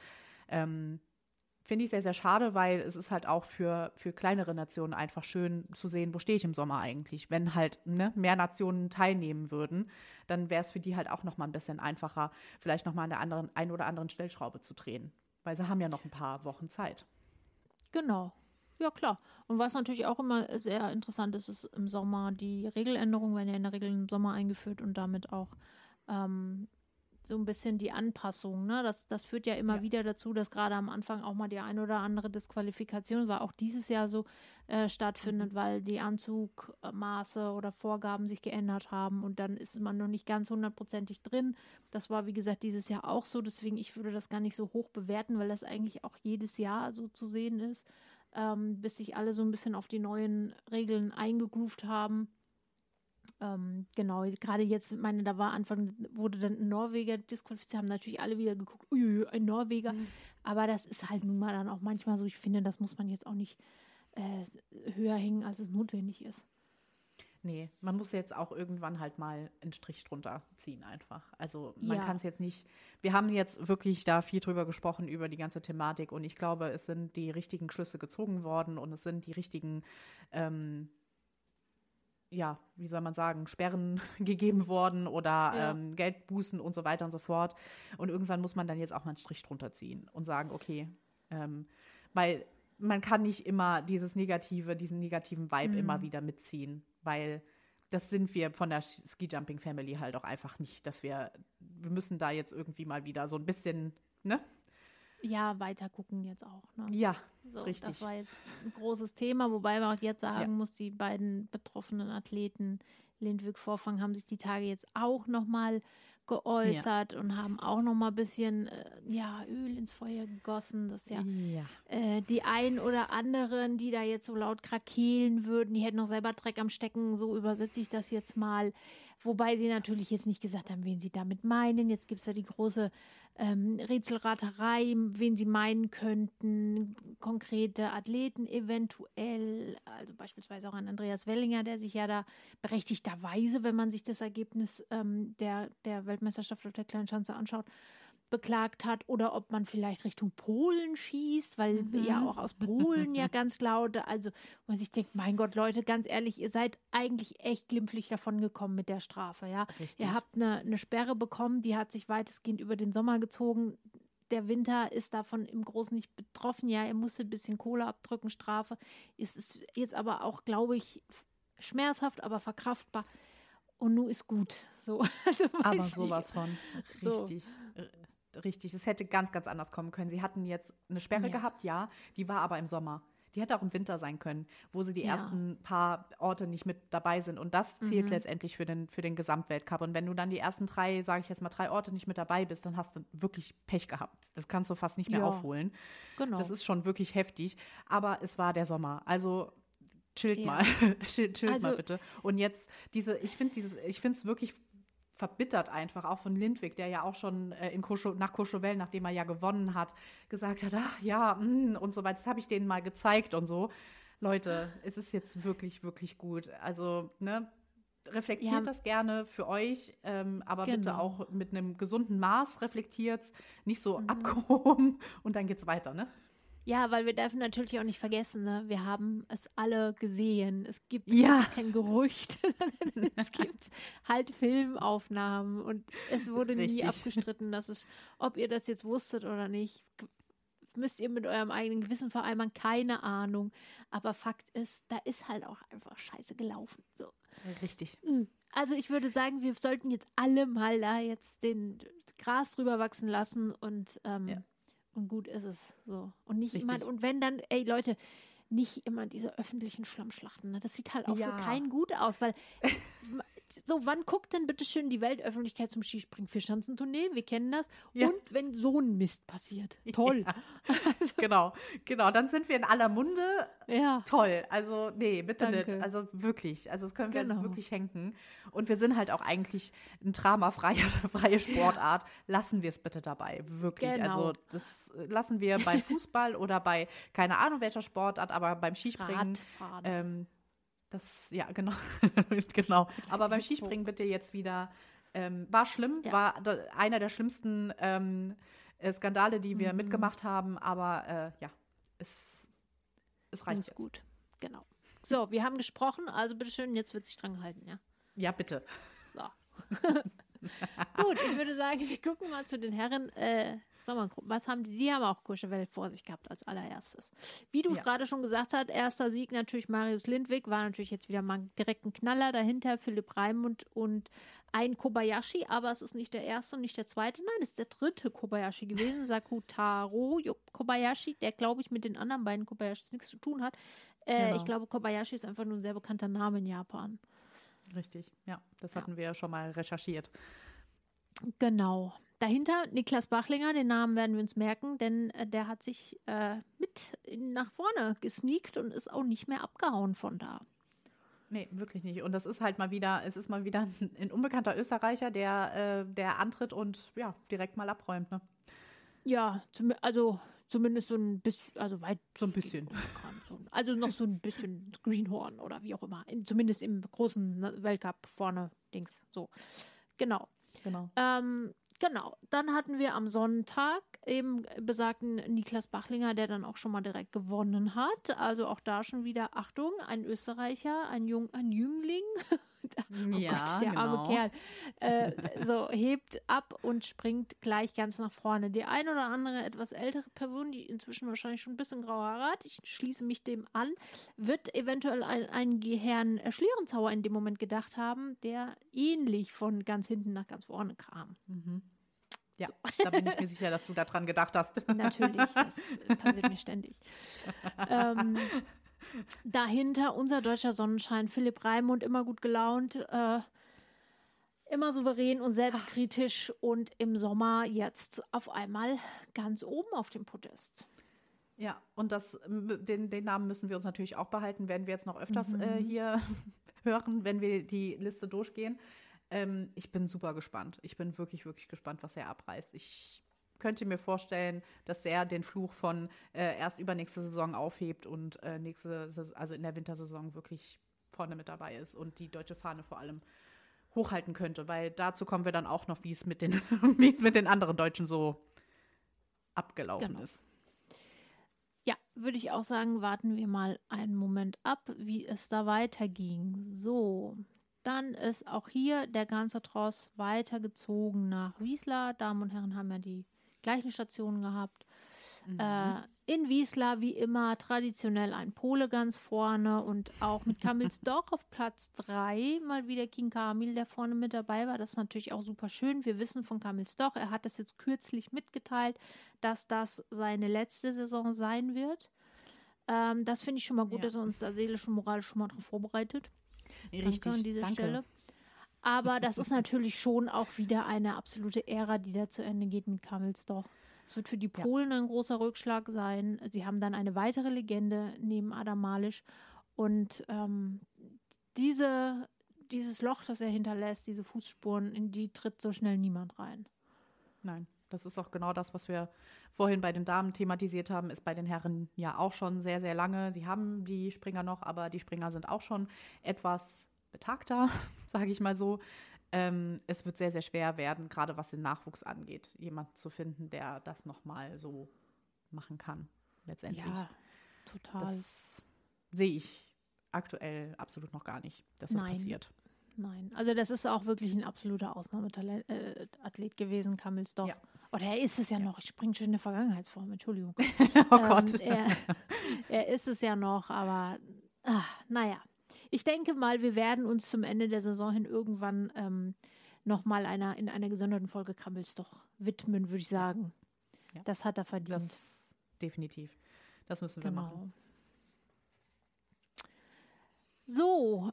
Finde ich sehr, sehr schade, weil es ist halt auch für kleinere Nationen einfach schön zu sehen, wo stehe ich im Sommer eigentlich. Wenn halt mehr Nationen teilnehmen würden, dann wäre es für die halt auch nochmal ein bisschen einfacher, vielleicht nochmal an der einen oder anderen Stellschraube zu drehen. Weil sie haben ja noch ein paar Wochen Zeit. Genau. Ja, klar. Und was natürlich auch immer sehr interessant ist, ist im Sommer die Regeländerungen werden ja in der Regel im Sommer eingeführt und damit auch so ein bisschen die Anpassung, ne? Das führt ja immer wieder dazu, dass gerade am Anfang auch mal die eine oder andere Disqualifikation, war auch dieses Jahr so, stattfindet, weil die Anzugmaße oder Vorgaben sich geändert haben und dann ist man noch nicht ganz hundertprozentig drin. Das war, wie gesagt, dieses Jahr auch so, deswegen ich würde das gar nicht so hoch bewerten, weil das eigentlich auch jedes Jahr so zu sehen ist, bis sich alle so ein bisschen auf die neuen Regeln eingegroovt haben. Genau, gerade jetzt, da war wurde dann ein Norweger disqualifiziert, haben natürlich alle wieder geguckt, ein Norweger, aber das ist halt nun mal dann auch manchmal so, ich finde, das muss man jetzt auch nicht höher hängen, als es notwendig ist. Nee, man muss jetzt auch irgendwann halt mal einen Strich drunter ziehen einfach. Also man kann es jetzt nicht, wir haben jetzt wirklich da viel drüber gesprochen, über die ganze Thematik und ich glaube, es sind die richtigen Schlüsse gezogen worden und es sind die richtigen wie soll man sagen, Sperren gegeben worden oder Geldbußen und so weiter und so fort. Und irgendwann muss man dann jetzt auch mal einen Strich drunter ziehen und sagen, okay, weil man kann nicht immer diesen negativen Vibe immer wieder mitziehen, weil das sind wir von der Ski Jumping Family halt auch einfach nicht, dass wir müssen da jetzt irgendwie mal wieder so ein bisschen, ne? Ja, weiter gucken jetzt auch. Ne? Ja, so, richtig. Das war jetzt ein großes Thema, wobei man auch jetzt sagen muss, die beiden betroffenen Athleten, Lindwig Vorfang, haben sich die Tage jetzt auch nochmal geäußert und haben auch nochmal ein bisschen Öl ins Feuer gegossen, dass die einen oder anderen, die da jetzt so laut krakeelen würden, die hätten noch selber Dreck am Stecken, so übersetze ich das jetzt mal. Wobei sie natürlich jetzt nicht gesagt haben, wen sie damit meinen. Jetzt gibt es ja die große Rätselraterei, wen sie meinen könnten, konkrete Athleten eventuell, also beispielsweise auch an Andreas Wellinger, der sich ja da berechtigterweise, wenn man sich das Ergebnis der Weltmeisterschaft auf der Kleinschanze anschaut, beklagt hat, oder ob man vielleicht Richtung Polen schießt, weil ja auch aus Polen ja ganz laut, also wo man sich denkt, mein Gott, Leute, ganz ehrlich, ihr seid eigentlich echt glimpflich davon gekommen mit der Strafe, ja. Richtig. Ihr habt eine Sperre bekommen, die hat sich weitestgehend über den Sommer gezogen. Der Winter ist davon im Großen nicht betroffen, ja, er musste ein bisschen Kohle abdrücken, Strafe. Es ist jetzt aber auch, glaube ich, schmerzhaft, aber verkraftbar. Und nun ist gut. So. Also, aber sowas von. Richtig. So. Richtig, es hätte ganz, ganz anders kommen können. Sie hatten jetzt eine Sperre gehabt, die war aber im Sommer. Die hätte auch im Winter sein können, wo sie die ersten paar Orte nicht mit dabei sind. Und das zählt letztendlich für den Gesamtweltcup. Und wenn du dann die ersten 3 Orte nicht mit dabei bist, dann hast du wirklich Pech gehabt. Das kannst du fast nicht mehr aufholen. Genau. Das ist schon wirklich heftig. Aber es war der Sommer. Also chillt mal. chillt mal bitte. Und jetzt ich finde es wirklich verbittert einfach, auch von Lindwig, der ja auch schon nach Courchevel, nachdem er ja gewonnen hat, gesagt hat, und so weiter. Das habe ich denen mal gezeigt und so. Leute, es ist jetzt wirklich, wirklich gut. Also, reflektiert das gerne für euch, aber bitte auch mit einem gesunden Maß reflektiert, nicht so abgehoben und dann geht's weiter, ne? Ja, weil wir dürfen natürlich auch nicht vergessen, ne? Wir haben es alle gesehen. Es gibt kein Gerücht, sondern es gibt halt Filmaufnahmen und es wurde nie abgestritten, dass es, ob ihr das jetzt wusstet oder nicht, müsst ihr mit eurem eigenen Gewissen vereinbaren, keine Ahnung. Aber Fakt ist, da ist halt auch einfach scheiße gelaufen. So. Richtig. Also ich würde sagen, wir sollten jetzt alle mal da jetzt den Gras drüber wachsen lassen und gut ist es so. Und nicht immer, und wenn dann, ey Leute, nicht immer diese öffentlichen Schlammschlachten. Ne? Das sieht halt auch für keinen gut aus, weil so, wann guckt denn bitte schön die Weltöffentlichkeit zum Skispringen? Vierschanzentournee, wir kennen das. Ja. Und wenn so ein Mist passiert. Toll. Ja. Genau. Dann sind wir in aller Munde. Ja. Toll. Also, nee, bitte nicht. Also wirklich. Also, das können wir jetzt wirklich henken. Und wir sind halt auch eigentlich ein dramafreie Sportart. Lassen wir es bitte dabei. Wirklich. Genau. Also, das lassen wir beim Fußball oder bei, keine Ahnung welcher Sportart, aber beim Skispringen. Radfahren. Genau. Genau. Aber beim Skispringen bitte jetzt wieder, war schlimm, war einer der schlimmsten Skandale, die wir mitgemacht haben, aber es reicht jetzt. Gut, genau. So, wir haben gesprochen, also bitteschön, jetzt wird sich dran gehalten, ja? Ja, bitte. So. Gut, ich würde sagen, wir gucken mal zu den Herren Sommergruppen. Was haben die? Die haben auch Courchevel vor sich gehabt als allererstes. Wie du gerade schon gesagt hast, erster Sieg natürlich Marius Lindvik, war natürlich jetzt wieder mal direkt ein Knaller. Dahinter Philipp Raimund und ein Kobayashi, aber es ist nicht der erste und nicht der zweite. Nein, es ist der dritte Kobayashi gewesen, Sakutaro Kobayashi, der, glaube ich, mit den anderen beiden Kobayashis nichts zu tun hat. Genau. Ich glaube, Kobayashi ist einfach nur ein sehr bekannter Name in Japan. Richtig, ja, das hatten wir ja schon mal recherchiert. Genau. Dahinter Niklas Bachlinger, den Namen werden wir uns merken, denn der hat sich mit nach vorne gesneakt und ist auch nicht mehr abgehauen von da. Nee, wirklich nicht. Und das ist halt mal wieder, ein unbekannter Österreicher, der antritt und ja, direkt mal abräumt, ne? Ja, zumindest so ein bisschen, also weit. So ein bisschen. Also noch so ein bisschen Greenhorn oder wie auch immer. Zumindest im großen Weltcup vorne, Dings. So. Genau. Genau. Dann hatten wir am Sonntag eben besagten Niklas Bachlinger, der dann auch schon mal direkt gewonnen hat. Also auch da schon wieder, Achtung, ein Österreicher, ein Jüngling. Gott, der arme Kerl. Hebt ab und springt gleich ganz nach vorne. Die ein oder andere etwas ältere Person, die inzwischen wahrscheinlich schon ein bisschen graue Haare hat, ich schließe mich dem an, wird eventuell an Herrn Schlierenzauer in dem Moment gedacht haben, der ähnlich von ganz hinten nach ganz vorne kam. Mhm. Ja, da bin ich mir sicher, dass du daran gedacht hast. Natürlich, das passiert mir ständig. Dahinter unser deutscher Sonnenschein, Philipp Raimund, immer gut gelaunt, immer souverän und selbstkritisch und im Sommer jetzt auf einmal ganz oben auf dem Podest. Ja, und den Namen müssen wir uns natürlich auch behalten, werden wir jetzt noch öfters hier hören, wenn wir die Liste durchgehen. Ich bin super gespannt. Ich bin wirklich, wirklich gespannt, was er abreißt. Ich könnte mir vorstellen, dass er den Fluch von erst übernächste Saison aufhebt und also in der Wintersaison wirklich vorne mit dabei ist und die deutsche Fahne vor allem hochhalten könnte, weil dazu kommen wir dann auch noch, wie es mit den anderen Deutschen so abgelaufen ist. Ja, würde ich auch sagen, warten wir mal einen Moment ab, wie es da weiterging. So, dann ist auch hier der ganze Tross weitergezogen nach Wiesla. Damen und Herren haben ja die gleichen Stationen gehabt. In Wiesla, wie immer, traditionell ein Pole ganz vorne und auch mit Kamilsdorf auf Platz 3 mal wieder King Kamil, der vorne mit dabei war. Das ist natürlich auch super schön. Wir wissen von Kamilsdorf, er hat das jetzt kürzlich mitgeteilt, dass das seine letzte Saison sein wird. Das finde ich schon mal gut, dass er uns da seelisch und moralisch schon mal drauf vorbereitet. Richtig, danke an dieser Stelle. Aber das ist natürlich schon auch wieder eine absolute Ära, die da zu Ende geht mit Kamilsdorf. Es wird für die Polen ein großer Rückschlag sein. Sie haben dann eine weitere Legende neben Adam Malysz. Und dieses Loch, das er hinterlässt, diese Fußspuren, in die tritt so schnell niemand rein. Nein, das ist auch genau das, was wir vorhin bei den Damen thematisiert haben, ist bei den Herren ja auch schon sehr, sehr lange. Sie haben die Springer noch, aber die Springer sind auch schon etwas betagter, sage ich mal so. Es wird sehr, sehr schwer werden, gerade was den Nachwuchs angeht, jemanden zu finden, der das nochmal so machen kann. letztendlich. Ja, total. Das sehe ich aktuell absolut noch gar nicht, dass das passiert. Nein, also das ist auch wirklich ein absoluter Ausnahmeathlet gewesen, Kamelsdorf. Ja. Oder er ist es ja noch. Ich springe schon in der Vergangenheitsform, Entschuldigung. Oh Gott. Er ist es ja noch, aber naja. Ich denke mal, wir werden uns zum Ende der Saison hin irgendwann nochmal in einer gesonderten Folge Kamelsdorf widmen, würde ich sagen. Ja. Das hat er verdient. Das definitiv. Das müssen wir machen. So,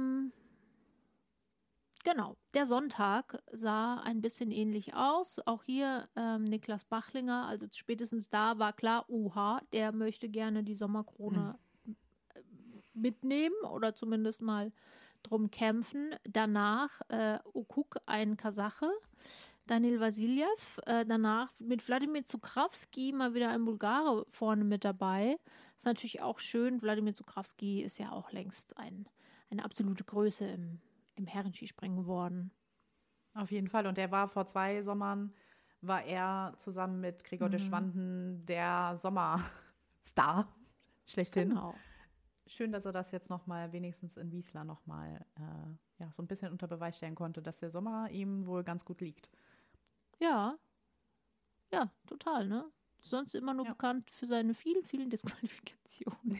genau, der Sonntag sah ein bisschen ähnlich aus. Auch hier Niklas Bachlinger, also spätestens da war klar, der möchte gerne die Sommerkrone mitnehmen oder zumindest mal drum kämpfen. Danach Okuk, ein Kasache, Daniil Vasiljev, danach mit Wladimir Zukrawski mal wieder ein Bulgare vorne mit dabei. Ist natürlich auch schön. Wladimir Zukrawski ist ja auch längst eine absolute Größe im Herrenskispringen geworden. Auf jeden Fall. Und er war vor 2 Sommern, war er zusammen mit Gregor de Schwanden der Sommerstar schlechthin. Genau. Schön, dass er das jetzt nochmal, wenigstens in Wiesla nochmal so ein bisschen unter Beweis stellen konnte, dass der Sommer ihm wohl ganz gut liegt. Ja, total, ne? Sonst immer nur bekannt für seine vielen, vielen Disqualifikationen.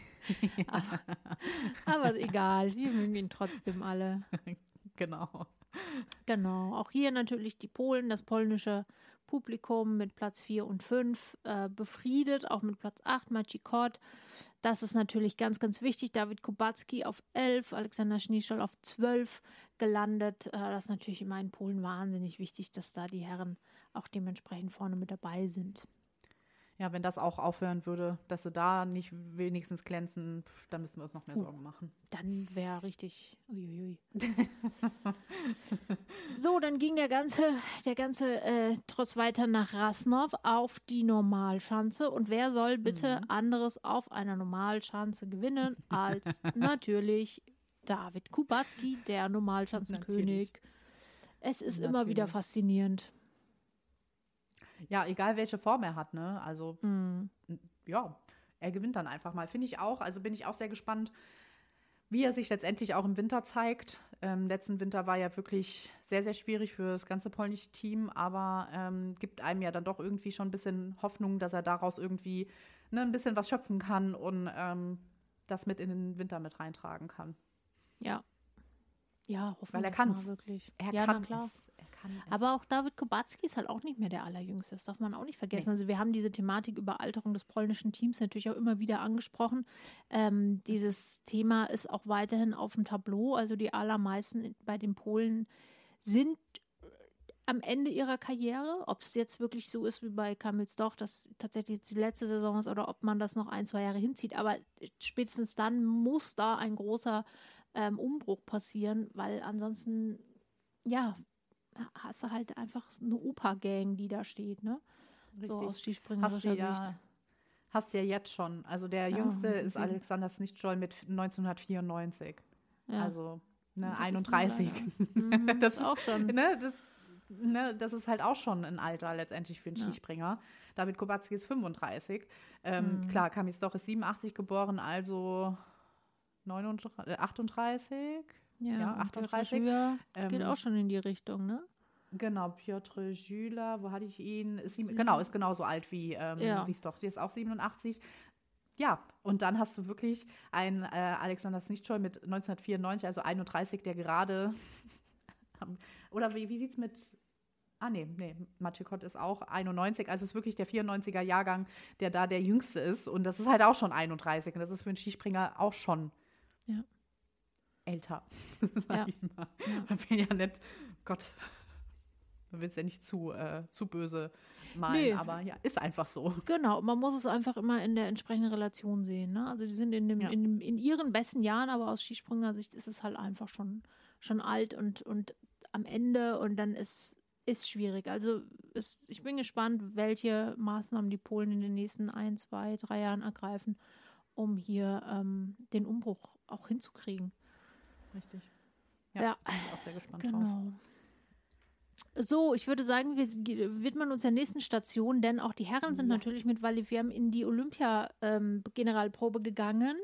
aber egal, wir mögen ihn trotzdem alle. Genau. Genau, auch hier natürlich die Polen, das polnische Publikum mit Platz 4 und 5 befriedet, auch mit Platz 8, Maciej Kot. Das ist natürlich ganz, ganz wichtig. David Kubacki auf 11, Alexander Schnieschel auf 12 gelandet. Das ist natürlich immer in Polen wahnsinnig wichtig, dass da die Herren auch dementsprechend vorne mit dabei sind. Ja, wenn das auch aufhören würde, dass sie da nicht wenigstens glänzen, dann müssen wir uns noch mehr Sorgen machen. Dann wäre richtig uiuiui. So, dann ging der ganze Tross weiter nach Rasnov auf die Normalschanze. Und wer soll bitte anderes auf einer Normalschanze gewinnen als natürlich David Kubacki, der Normalschanzenkönig. Es ist immer wieder faszinierend. Ja, egal welche Form er hat, ne? Also, ja, er gewinnt dann einfach mal. Finde ich auch. Also bin ich auch sehr gespannt, wie er sich letztendlich auch im Winter zeigt. Letzten Winter war ja wirklich sehr, sehr schwierig für das ganze polnische Team, aber gibt einem ja dann doch irgendwie schon ein bisschen Hoffnung, dass er daraus irgendwie ein bisschen was schöpfen kann und das mit in den Winter mit reintragen kann. Ja. Ja, hoffen weil er wir kann mal es wirklich. Er ja, kann na klar. es. Aber auch David Kubacki ist halt auch nicht mehr der Allerjüngste. Das darf man auch nicht vergessen. Nee. Also wir haben diese Thematik Überalterung des polnischen Teams natürlich auch immer wieder angesprochen. Dieses Thema ist auch weiterhin auf dem Tableau. Also die allermeisten bei den Polen sind am Ende ihrer Karriere. Ob es jetzt wirklich so ist wie bei Kamelsdorf, dass tatsächlich die letzte Saison ist oder ob man das noch 1-2 Jahre hinzieht. Aber spätestens dann muss da ein großer Umbruch passieren, weil ansonsten, hast du halt einfach eine Opa-Gang, die da steht, ne? Richtig. So aus skispringerischer Sicht. Hast du ja jetzt schon. Also der Jüngste ist Alexander Snitschol mit 1994. Ja. Also 31. Das ist auch schon. Das ist halt auch schon ein Alter letztendlich für einen Skispringer. David Kubacki ist 35. Klar, Kamelsdorf ist 87 geboren, also 38. Ja, 38. Geht auch schon in die Richtung, ne? Genau, Piotr Schüler, wo hatte ich ihn? Ist genauso alt wie Stoch. Die ist auch 87. Ja, und dann hast du wirklich einen Alexander Snitschol mit 1994, also 31, der gerade oder wie sieht's mit Maciej Kot ist auch 91, also es ist wirklich der 94er Jahrgang, der da der Jüngste ist und das ist halt auch schon 31 und das ist für einen Skispringer auch schon älter, sag ich mal. Man will ja nicht, Gott, man will es ja nicht zu böse malen, aber ja, ist einfach so. Genau, man muss es einfach immer in der entsprechenden Relation sehen, ne? Also die sind in ihren besten Jahren, aber aus Skispringer-Sicht ist es halt einfach schon alt und am Ende und dann ist schwierig. Also ich bin gespannt, welche Maßnahmen die Polen in den nächsten 1, 2, 3 Jahren ergreifen, um hier den Umbruch auch hinzukriegen. Richtig. Ja, bin ich auch sehr gespannt drauf. So, ich würde sagen, wir widmen uns der nächsten Station, denn auch die Herren sind natürlich mit Valiviam in die Olympia-Generalprobe gegangen.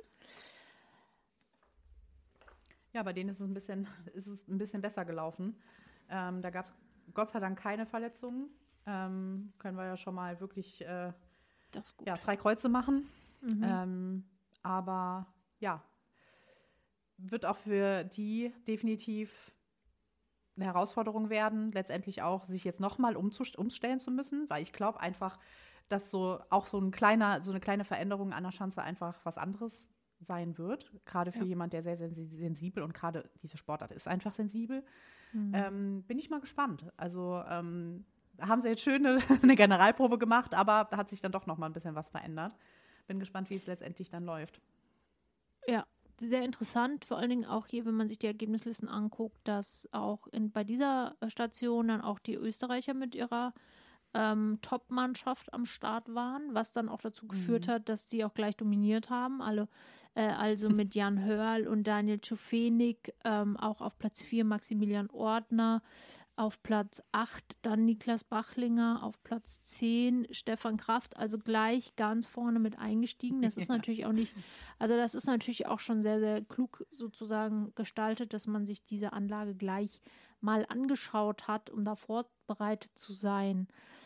Ja, bei denen ist es ein bisschen besser gelaufen. Da gab es Gott sei Dank keine Verletzungen. Können wir ja schon mal wirklich Das ist gut. 3 Kreuze machen. Aber ja, wird auch für die definitiv eine Herausforderung werden, letztendlich auch sich jetzt nochmal umstellen zu müssen, weil ich glaube einfach, dass so eine kleine Veränderung an der Schanze einfach was anderes sein wird, gerade für jemand, der sehr sensibel und gerade diese Sportart ist einfach sensibel. Bin ich mal gespannt. Also haben sie jetzt schön eine Generalprobe gemacht, aber da hat sich dann doch noch mal ein bisschen was verändert. Bin gespannt, wie es letztendlich dann läuft. Ja, sehr interessant, vor allen Dingen auch hier, wenn man sich die Ergebnislisten anguckt, dass auch bei dieser Station dann auch die Österreicher mit ihrer Top-Mannschaft am Start waren, was dann auch dazu geführt hat, dass sie auch gleich dominiert haben. Also mit Jan Hörl und Daniel Czufenik, auch auf Platz 4 Maximilian Ordner, auf Platz 8 dann Niklas Bachlinger, auf Platz 10 Stefan Kraft, also gleich ganz vorne mit eingestiegen. Das ist natürlich auch nicht, also das ist natürlich auch schon sehr, sehr klug sozusagen gestaltet, dass man sich diese Anlage gleich mal angeschaut hat, um da vorbereitet zu sein.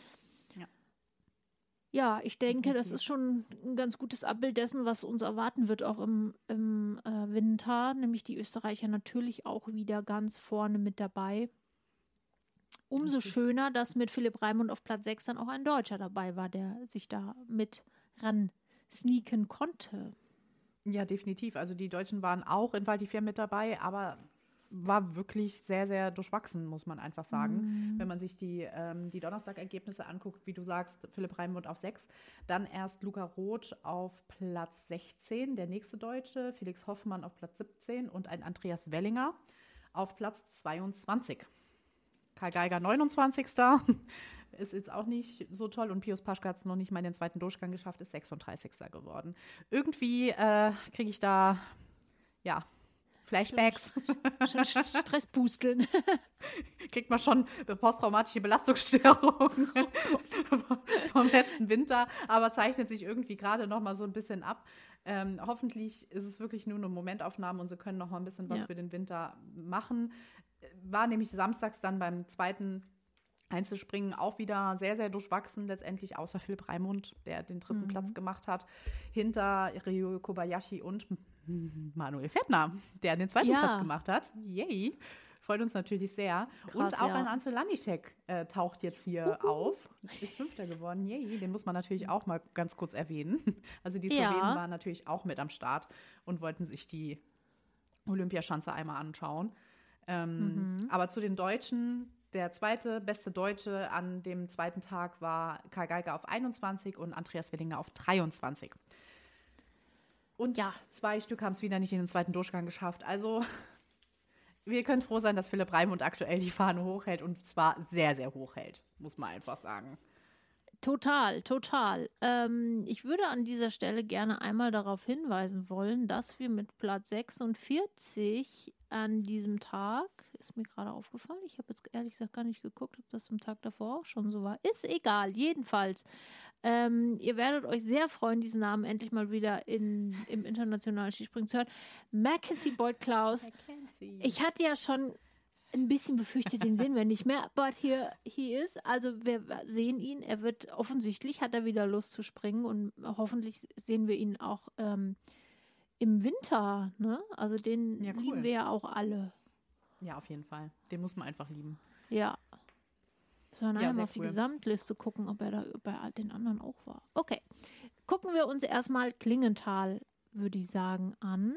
Ja, ich denke, das ist schon ein ganz gutes Abbild dessen, was uns erwarten wird, auch im Winter, nämlich die Österreicher natürlich auch wieder ganz vorne mit dabei. Umso schöner, dass mit Philipp Raimund auf Platz 6 dann auch ein Deutscher dabei war, der sich da mit ran sneaken konnte. Ja, definitiv. Also die Deutschen waren auch in Val di Fiemme mit dabei, aber war wirklich sehr, sehr durchwachsen, muss man einfach sagen. Wenn man sich die Donnerstag-Ergebnisse anguckt, wie du sagst, Philipp Raimund auf 6, dann erst Luca Roth auf Platz 16, der nächste Deutsche, Felix Hoffmann auf Platz 17 und ein Andreas Wellinger auf Platz 22. Karl Geiger 29. Ist jetzt auch nicht so toll und Pius Paschke hat es noch nicht mal in den zweiten Durchgang geschafft, ist 36. geworden. Irgendwie kriege ich da, Flashbacks. Schon Stresspusteln. Kriegt man schon posttraumatische Belastungsstörung vom letzten Winter, aber zeichnet sich irgendwie gerade noch mal so ein bisschen ab. Hoffentlich ist es wirklich nur eine Momentaufnahme und sie können noch mal ein bisschen was für den Winter machen. War nämlich samstags dann beim zweiten Einzelspringen auch wieder sehr, sehr durchwachsen, letztendlich außer Philipp Raimund, der den 3. Platz gemacht hat, hinter Ryo Kobayashi und Manuel Fettner, der den 2. Platz gemacht hat. Yay! Freut uns natürlich sehr. Krass, und auch ein Ansel Lanišek taucht jetzt hier auf. Ist 5. geworden. Yay! Den muss man natürlich auch mal ganz kurz erwähnen. Also die Slowenen waren natürlich auch mit am Start und wollten sich die Olympiaschanze einmal anschauen. Aber zu den Deutschen, der zweite beste Deutsche an dem zweiten Tag war Karl Geiger auf 21 und Andreas Wellinger auf 23. Und 2 Stück haben es wieder nicht in den zweiten Durchgang geschafft. Also wir können froh sein, dass Philipp Raimund aktuell die Fahne hochhält und zwar sehr, sehr hoch hält, muss man einfach sagen. Total. Ich würde an dieser Stelle gerne einmal darauf hinweisen wollen, dass wir mit Platz 46 an diesem Tag, ist mir gerade aufgefallen, ich habe jetzt ehrlich gesagt gar nicht geguckt, ob das am Tag davor auch schon so war. Ist egal, jedenfalls. Ihr werdet euch sehr freuen, diesen Namen endlich mal wieder im internationalen Skispringen zu hören. Mackenzie Boyd Klaus. Ich hatte ja schon ein bisschen befürchtet, den sehen wir nicht mehr, but here he is. Also wir sehen ihn, offensichtlich hat er wieder Lust zu springen und hoffentlich sehen wir ihn auch im Winter, ne? Also den lieben wir ja auch alle. Ja, auf jeden Fall. Den muss man einfach lieben. Ja. Sollen wir mal auf die Gesamtliste gucken, ob er da bei den anderen auch war. Okay. Gucken wir uns erstmal Klingenthal, würde ich sagen, an.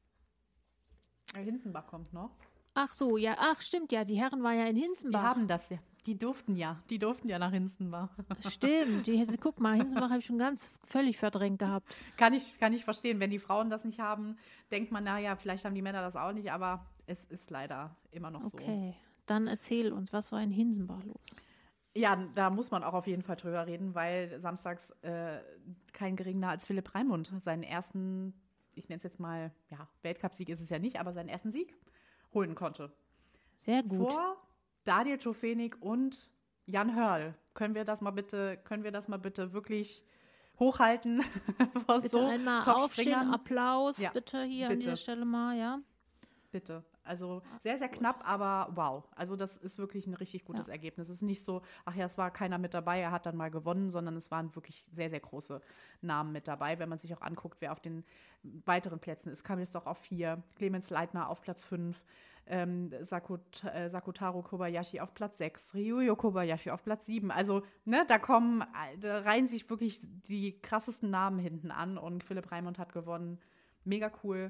Hinzenbach kommt noch. Ach so, ja, stimmt ja, die Herren waren ja in Hinzenbach. Die haben das ja. Die durften ja nach Hinzenbach. Stimmt, guck mal, Hinzenbach habe ich schon völlig verdrängt gehabt. Kann ich verstehen, wenn die Frauen das nicht haben, denkt man, naja, vielleicht haben die Männer das auch nicht, aber es ist leider immer noch so. Okay, dann erzähl uns, was war in Hinzenbach los? Ja, da muss man auch auf jeden Fall drüber reden, weil samstags kein geringerer als Philipp Raimund seinen ersten, ich nenne es jetzt mal, Weltcupsieg ist es ja nicht, aber seinen ersten Sieg holen konnte. Sehr gut. Daniel Tschofenig und Jan Hörl. Können wir das mal bitte wirklich hochhalten? Vor Bitte so einmal aufstehen, Top-Springern? Applaus, Ja, bitte hier an bitte. dieser Stelle mal, ja. Bitte. Also sehr, sehr knapp, aber wow. Also das ist wirklich ein richtig gutes Ergebnis. Es ist nicht so, ach ja, es war keiner mit dabei, er hat dann mal gewonnen, sondern es waren wirklich sehr, sehr große Namen mit dabei. Wenn man sich auch anguckt, wer auf den weiteren Plätzen ist. Kamil Stoch auf 4, Clemens Leitner auf Platz 5, Sakutaro Kobayashi auf Platz 6, Ryuyo Kobayashi auf Platz 7. Also, ne, da reihen sich wirklich die krassesten Namen hinten an und Philipp Raimund hat gewonnen. Mega cool.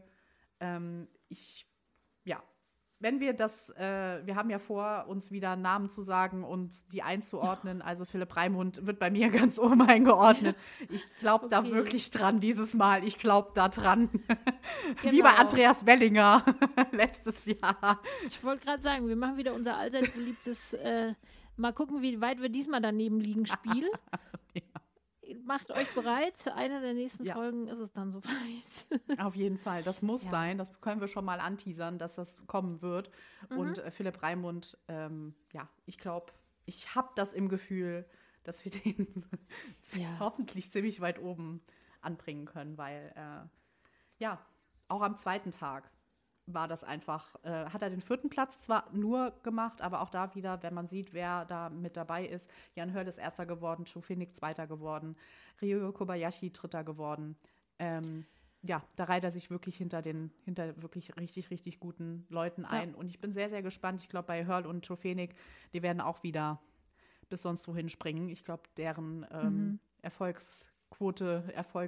Wenn wir wir haben ja vor, uns wieder Namen zu sagen und die einzuordnen. Also Philipp Raimund wird bei mir ganz oben eingeordnet. Ich glaube da wirklich dran dieses Mal. Ich glaube da dran. Genau. Wie bei Andreas Wellinger letztes Jahr. Ich wollte gerade sagen, wir machen wieder unser allseits beliebtes mal gucken, wie weit wir diesmal daneben liegen, Spiel. Ja. Macht euch bereit. Einer der nächsten Folgen ist es dann soweit. Auf jeden Fall. Das muss sein. Das können wir schon mal anteasern, dass das kommen wird. Und Philipp Raimund, ich glaube, ich habe das im Gefühl, dass wir den hoffentlich ziemlich weit oben anbringen können, weil, auch am zweiten Tag war das einfach, hat er den 4. Platz zwar nur gemacht, aber auch da wieder, wenn man sieht, wer da mit dabei ist. Jan Hörl ist 1. geworden, Tschofenig 2. geworden, Ryuyo Kobayashi 3. geworden. Da reiht er sich wirklich hinter wirklich richtig, richtig guten Leuten ein. Und ich bin sehr, sehr gespannt. Ich glaube, bei Hörl und Tschofenig, die werden auch wieder bis sonst wohin springen. Ich glaube, deren Erfolgsquote,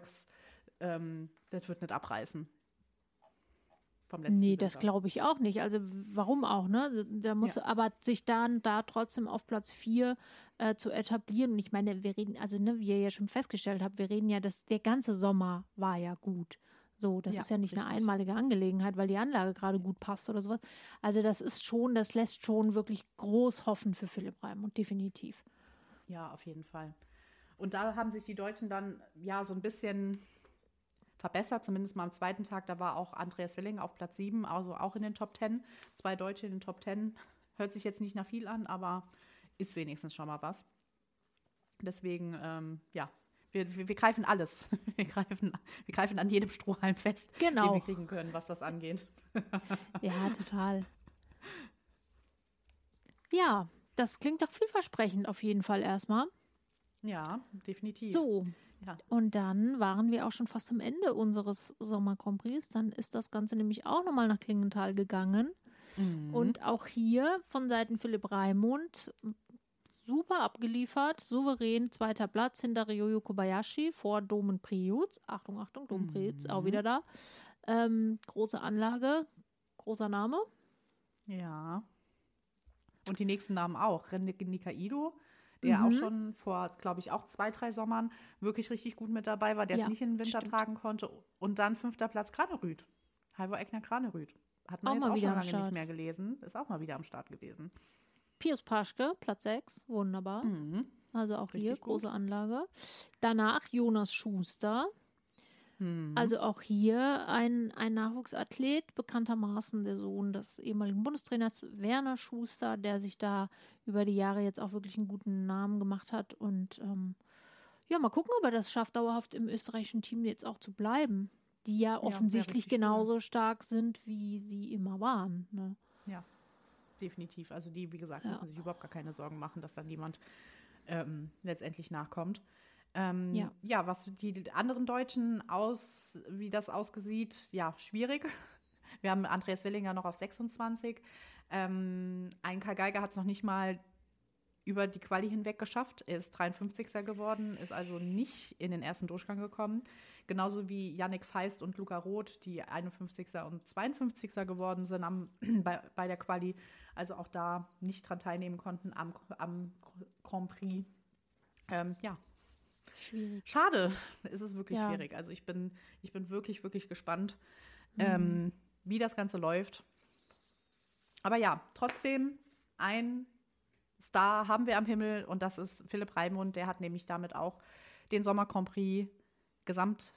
das wird nicht abreißen. Nee, das glaube ich auch nicht. Also warum auch, ne? Da muss aber sich dann da trotzdem auf Platz 4 zu etablieren. Und ich meine, wir reden, also ne, wie ihr ja schon festgestellt habt, wir reden ja, der ganze Sommer war ja gut. So, das ist ja nicht eine einmalige Angelegenheit, weil die Anlage gerade gut passt oder sowas. Also das lässt schon wirklich groß hoffen für Philipp Raimund, definitiv. Ja, auf jeden Fall. Und da haben sich die Deutschen dann so ein bisschen verbessert, zumindest mal am zweiten Tag. Da war auch Andreas Wellinger auf Platz 7, also auch in den Top 10. 2 Deutsche in den Top 10. Hört sich jetzt nicht nach viel an, aber ist wenigstens schon mal was. Deswegen, wir greifen alles. Wir greifen an jedem Strohhalm fest, den wir kriegen können, was das angeht. Ja, total. Ja, das klingt doch vielversprechend auf jeden Fall erstmal. Ja, definitiv. So, und dann waren wir auch schon fast am Ende unseres Sommer-Grand Prix. Dann ist das Ganze nämlich auch nochmal nach Klingenthal gegangen. Und auch hier von Seiten Philipp Raimund super abgeliefert, souverän 2. Platz hinter Ryuyo Kobayashi vor Domen Priutz. Achtung, Domen Priutz, auch wieder da. Große Anlage, großer Name. Ja. Und die nächsten Namen auch. Ren Nikaido, der auch schon vor, glaube ich, auch 2, 3 Sommern wirklich richtig gut mit dabei war, der es nicht in den Winter tragen konnte. Und dann 5. Platz Granerüth. Halvor Egner Granerüth. Hat man jetzt auch schon lange nicht mehr gelesen. Ist auch mal wieder am Start gewesen. Pius Paschke, Platz 6, wunderbar. Also auch richtig hier, große Anlage. Danach Jonas Schuster. Also auch hier ein Nachwuchsathlet, bekanntermaßen der Sohn des ehemaligen Bundestrainers Werner Schuster, der sich da über die Jahre jetzt auch wirklich einen guten Namen gemacht hat. Und mal gucken, ob er das schafft, dauerhaft im österreichischen Team jetzt auch zu bleiben. Die ja offensichtlich genauso stark sind, wie sie immer waren. Ne? Ja, definitiv. Also die, wie gesagt, müssen sich überhaupt gar keine Sorgen machen, dass dann jemand letztendlich nachkommt. Was die anderen Deutschen wie das ausgesieht, schwierig. Wir haben Andreas Wellinger noch auf 26. Ein Kai Geiger hat es noch nicht mal über die Quali hinweg geschafft. Er ist 53. geworden, ist also nicht in den ersten Durchgang gekommen. Genauso wie Yannick Feist und Luca Roth, die 51. und 52. geworden sind bei der Quali. Also auch da nicht dran teilnehmen konnten am Grand Prix. Schwierig. Schade, ist es wirklich schwierig. Also ich bin wirklich, wirklich gespannt, wie das Ganze läuft. Aber trotzdem ein Star haben wir am Himmel und das ist Philipp Raimund. Der hat nämlich damit auch den Sommer Grand Prix Gesamtcup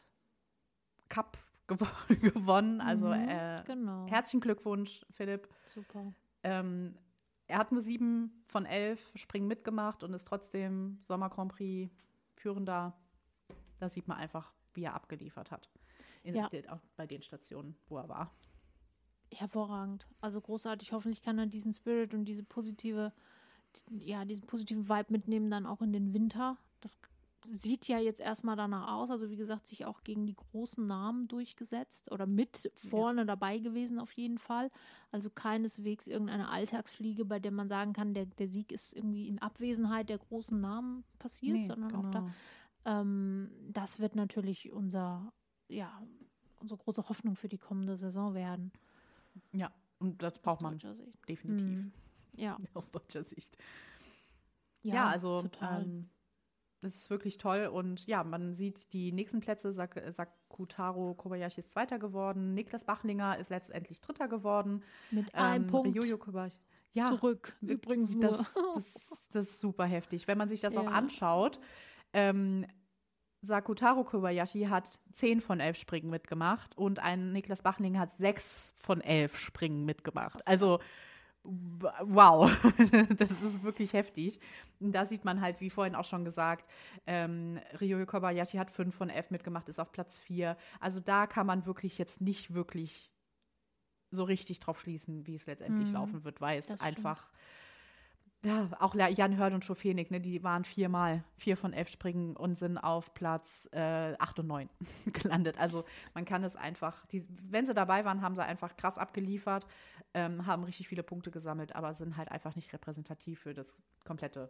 gewonnen. Also herzlichen Glückwunsch, Philipp. Super. er hat nur 7 von 11 Springen mitgemacht und ist trotzdem Sommer Grand Prix Führender. Da sieht man einfach, wie er abgeliefert hat. Auch bei den Stationen, wo er war. Hervorragend. Also großartig. Hoffentlich kann er diesen Spirit und diesen positiven Vibe mitnehmen dann auch in den Winter. Das sieht ja jetzt erstmal danach aus. Also wie gesagt, sich auch gegen die großen Namen durchgesetzt oder mit vorne dabei gewesen auf jeden Fall. Also keineswegs irgendeine Alltagsfliege, bei der man sagen kann, der Sieg ist irgendwie in Abwesenheit der großen Namen passiert, sondern auch da. Das wird natürlich unsere große Hoffnung für die kommende Saison werden. Ja, und das braucht man definitiv. Ja. Aus deutscher Sicht. Ja, also das ist wirklich toll. Und ja, man sieht die nächsten Plätze. Sakutaro Kobayashi ist Zweiter geworden. Niklas Bachlinger ist letztendlich Dritter geworden. Mit einem Punkt Ryoyo Kobayashi. Ja, zurück. Übrigens nur. Das ist super heftig. Wenn man sich das auch anschaut, Sakutaro Kobayashi hat 10 von 11 Springen mitgemacht und ein Niklas Bachlinger hat 6 von 11 Springen mitgemacht. Krass. Also wow, das ist wirklich heftig. Und da sieht man halt, wie vorhin auch schon gesagt, Ryoyo Kobayashi hat 5 von 11 mitgemacht, ist auf Platz 4. Also da kann man wirklich jetzt nicht wirklich so richtig drauf schließen, wie es letztendlich laufen wird, weil es einfach, ja, auch Jan Hörd und Schofenig, ne, die waren 4 von 11 Springen und sind auf Platz 8 und 9 gelandet. Also man kann es einfach, wenn sie dabei waren, haben sie einfach krass abgeliefert, haben richtig viele Punkte gesammelt, aber sind halt einfach nicht repräsentativ für das komplette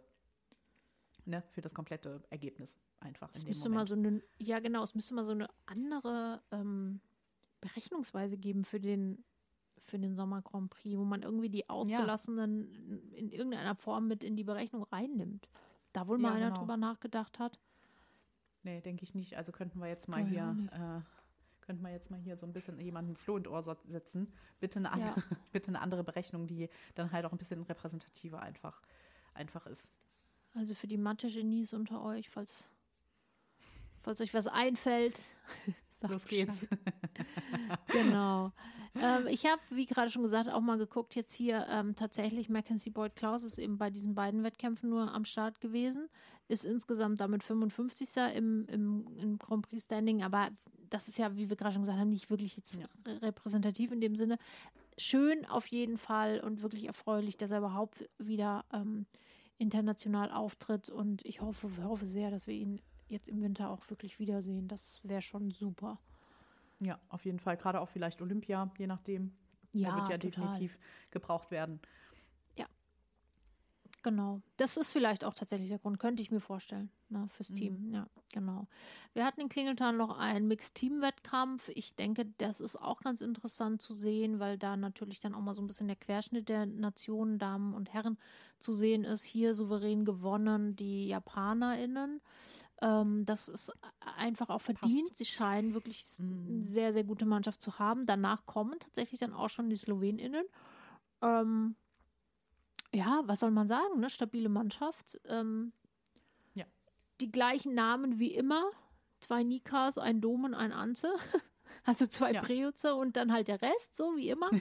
Ergebnis einfach in dem Moment. Es müsste mal so eine andere Berechnungsweise geben für den Sommer Grand Prix, wo man irgendwie die Ausgelassenen in irgendeiner Form mit in die Berechnung reinnimmt. Da wohl mal einer drüber nachgedacht hat. Nee, denke ich nicht. Also könnten wir jetzt mal hier so ein bisschen jemanden Floh in Ohr setzen. Bitte eine andere Berechnung, die dann halt auch ein bisschen repräsentativer einfach ist. Also für die Mathe-Genies unter euch, falls euch was einfällt. Los geht's. Genau. Ich habe, wie gerade schon gesagt, auch mal geguckt, jetzt hier tatsächlich Mackenzie Boyd Klaus ist eben bei diesen beiden Wettkämpfen nur am Start gewesen, ist insgesamt damit 55. im Grand Prix Standing, aber das ist ja, wie wir gerade schon gesagt haben, nicht wirklich jetzt repräsentativ in dem Sinne. Schön auf jeden Fall und wirklich erfreulich, dass er überhaupt wieder international auftritt und ich hoffe sehr, dass wir ihn jetzt im Winter auch wirklich wiedersehen. Das wäre schon super. Ja, auf jeden Fall. Gerade auch vielleicht Olympia, je nachdem. Ja, er wird ja total. Definitiv gebraucht werden. Ja, genau. Das ist vielleicht auch tatsächlich der Grund, könnte ich mir vorstellen, ne, fürs Team. Ja, genau. Wir hatten in Klingelthal noch einen Mixed-Team-Wettkampf. Ich denke, das ist auch ganz interessant zu sehen, weil da natürlich dann auch mal so ein bisschen der Querschnitt der Nationen, Damen und Herren zu sehen ist. Hier souverän gewonnen die JapanerInnen. Das ist einfach auch verdient. Passt. Sie scheinen wirklich eine sehr, sehr gute Mannschaft zu haben. Danach kommen tatsächlich dann auch schon die SlowenInnen. Was soll man sagen? Ne? Stabile Mannschaft. Die gleichen Namen wie immer. 2 Nikas, ein Domen, ein Ante. Also 2 Preuze und dann halt der Rest, so wie immer.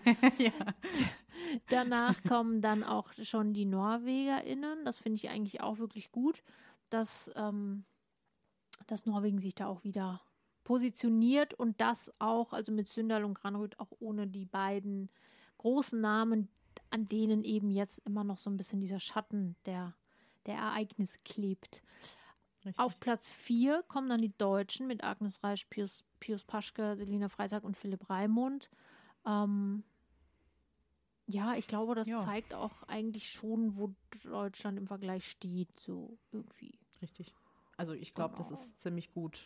Danach kommen dann auch schon die NorwegerInnen. Das finde ich eigentlich auch wirklich gut, dass Norwegen sich da auch wieder positioniert und das auch, also mit Sündal und Granrud, auch ohne die beiden großen Namen, an denen eben jetzt immer noch so ein bisschen dieser Schatten der Ereignisse klebt. Richtig. Auf Platz 4 kommen dann die Deutschen mit Agnes Reisch, Pius Paschke, Selina Freitag und Philipp Raimund. Ich glaube, das zeigt auch eigentlich schon, wo Deutschland im Vergleich steht, so irgendwie. Richtig. Also ich glaube, das ist ziemlich gut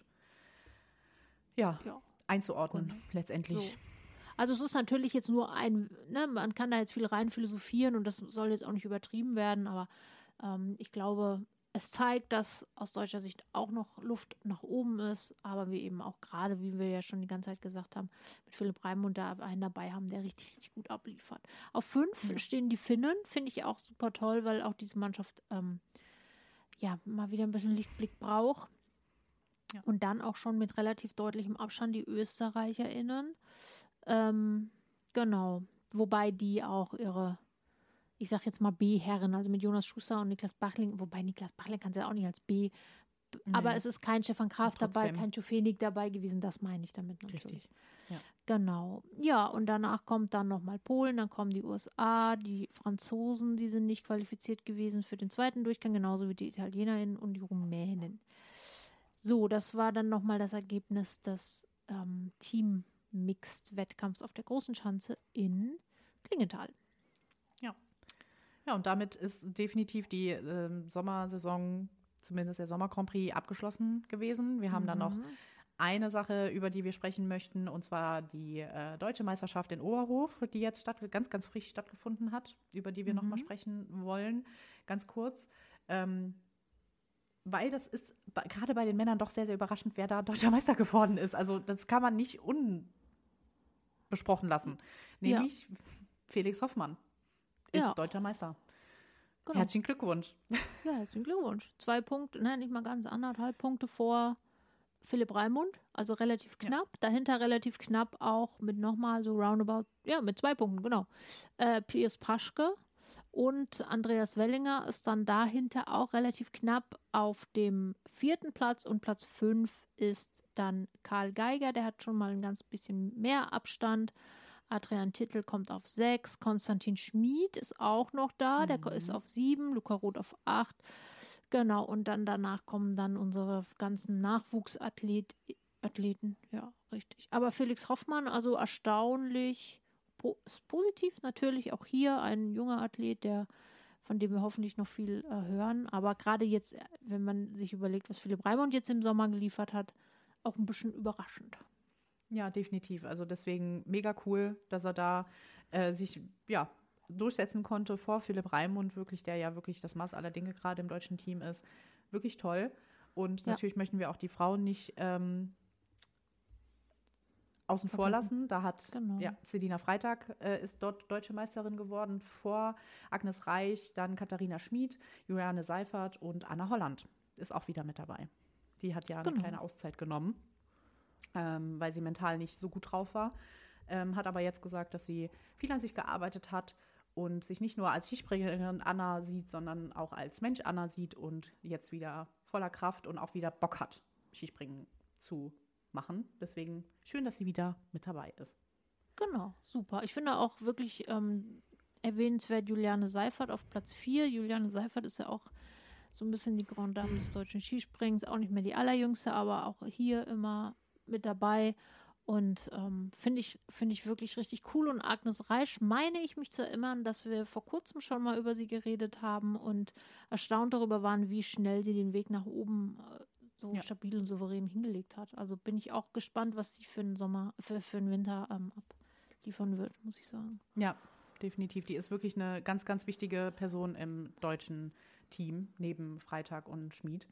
einzuordnen, letztendlich. So. Also es ist natürlich jetzt nur man kann da jetzt viel rein philosophieren und das soll jetzt auch nicht übertrieben werden, aber ich glaube, es zeigt, dass aus deutscher Sicht auch noch Luft nach oben ist, aber wir eben auch gerade, wie wir ja schon die ganze Zeit gesagt haben, mit Philipp Raimund da einen dabei haben, der richtig, richtig gut abliefert. Auf 5 stehen die Finnen, finde ich auch super toll, weil auch diese Mannschaft mal wieder ein bisschen Lichtblick braucht. Ja. Und dann auch schon mit relativ deutlichem Abstand die ÖsterreicherInnen. Genau. Wobei die auch ihre ich sag jetzt mal B-Herren, also mit Jonas Schuster und Niklas Bachling, wobei Niklas Bachling kann es ja auch nicht als B, aber es ist kein Stefan Graf dabei, kein Tofenik dabei gewesen, das meine ich damit natürlich. Richtig. Ja. Genau. Ja, und danach kommt dann nochmal Polen, dann kommen die USA, die Franzosen, die sind nicht qualifiziert gewesen für den zweiten Durchgang, genauso wie die Italienerinnen und die Rumänen. So, das war dann nochmal das Ergebnis des Team-Mixed-Wettkampfs auf der Großen Schanze in Klingenthal. Ja, und damit ist definitiv die Sommersaison, zumindest der Sommer-Grand Prix, abgeschlossen gewesen. Wir haben dann noch eine Sache, über die wir sprechen möchten, und zwar die Deutsche Meisterschaft in Oberhof, die jetzt ganz, ganz frisch stattgefunden hat, über die wir nochmal sprechen wollen, ganz kurz. Weil das ist gerade bei den Männern doch sehr, sehr überraschend, wer da Deutscher Meister geworden ist. Also das kann man nicht unbesprochen lassen. Nämlich Felix Hoffmann ist Deutscher Meister. Genau. Herzlichen Glückwunsch. Ja, herzlichen Glückwunsch. 2 Punkte, nicht mal ganz, 1,5 Punkte vor Philipp Raimund, also relativ knapp. Ja. Dahinter relativ knapp auch mit nochmal so roundabout, mit 2 Punkten, genau. Pius Paschke und Andreas Wellinger ist dann dahinter auch relativ knapp auf dem 4. Platz, und Platz 5 ist dann Karl Geiger, der hat schon mal ein ganz bisschen mehr Abstand. Adrian Tittel kommt auf 6, Konstantin Schmid ist auch noch da, der ist auf 7, Luca Roth auf 8. Genau, und dann danach kommen dann unsere ganzen Nachwuchsathleten, ja, richtig. Aber Felix Hoffmann, also erstaunlich positiv natürlich, auch hier ein junger Athlet, von dem wir hoffentlich noch viel hören. Aber gerade jetzt, wenn man sich überlegt, was Philipp Raimund jetzt im Sommer geliefert hat, auch ein bisschen überraschend. Ja, definitiv. Also deswegen mega cool, dass er da sich durchsetzen konnte vor Philipp Raimund, wirklich, der ja wirklich das Maß aller Dinge gerade im deutschen Team ist. Wirklich toll. Und natürlich möchten wir auch die Frauen nicht außen vor lassen. Da hat Selina Freitag ist dort Deutsche Meisterin geworden, vor Agnes Reich, dann Katharina Schmid, Juliane Seifert und Anna Holland ist auch wieder mit dabei. Die hat ja eine kleine Auszeit genommen, weil sie mental nicht so gut drauf war. Hat aber jetzt gesagt, dass sie viel an sich gearbeitet hat und sich nicht nur als Skispringerin Anna sieht, sondern auch als Mensch Anna sieht und jetzt wieder voller Kraft und auch wieder Bock hat, Skispringen zu machen. Deswegen schön, dass sie wieder mit dabei ist. Genau, super. Ich finde auch wirklich erwähnenswert Juliane Seifert auf Platz 4. Juliane Seifert ist ja auch so ein bisschen die Grande Dame des deutschen Skisprings, auch nicht mehr die allerjüngste, aber auch hier immer mit dabei. Und finde ich wirklich richtig cool. Und Agnes Reich, meine ich mich zu erinnern, dass wir vor kurzem schon mal über sie geredet haben und erstaunt darüber waren, wie schnell sie den Weg nach oben stabil und souverän hingelegt hat. Also bin ich auch gespannt, was sie für den Sommer, für den Winter abliefern wird, muss ich sagen. Ja, definitiv. Die ist wirklich eine ganz, ganz wichtige Person im deutschen Team, neben Freitag und Schmid.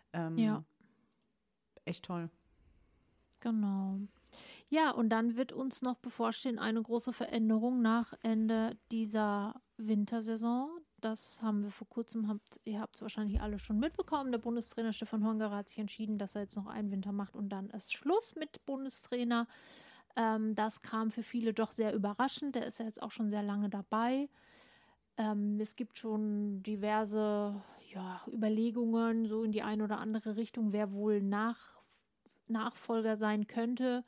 Echt toll. Genau. Ja, und dann wird uns noch bevorstehen eine große Veränderung nach Ende dieser Wintersaison. Das haben wir vor kurzem, ihr habt es wahrscheinlich alle schon mitbekommen. Der Bundestrainer Stefan Hongerer hat sich entschieden, dass er jetzt noch einen Winter macht und dann ist Schluss mit Bundestrainer. Das kam für viele doch sehr überraschend. Der ist ja jetzt auch schon sehr lange dabei. Es gibt schon diverse Überlegungen so in die eine oder andere Richtung, wer wohl Nachfolger sein könnte.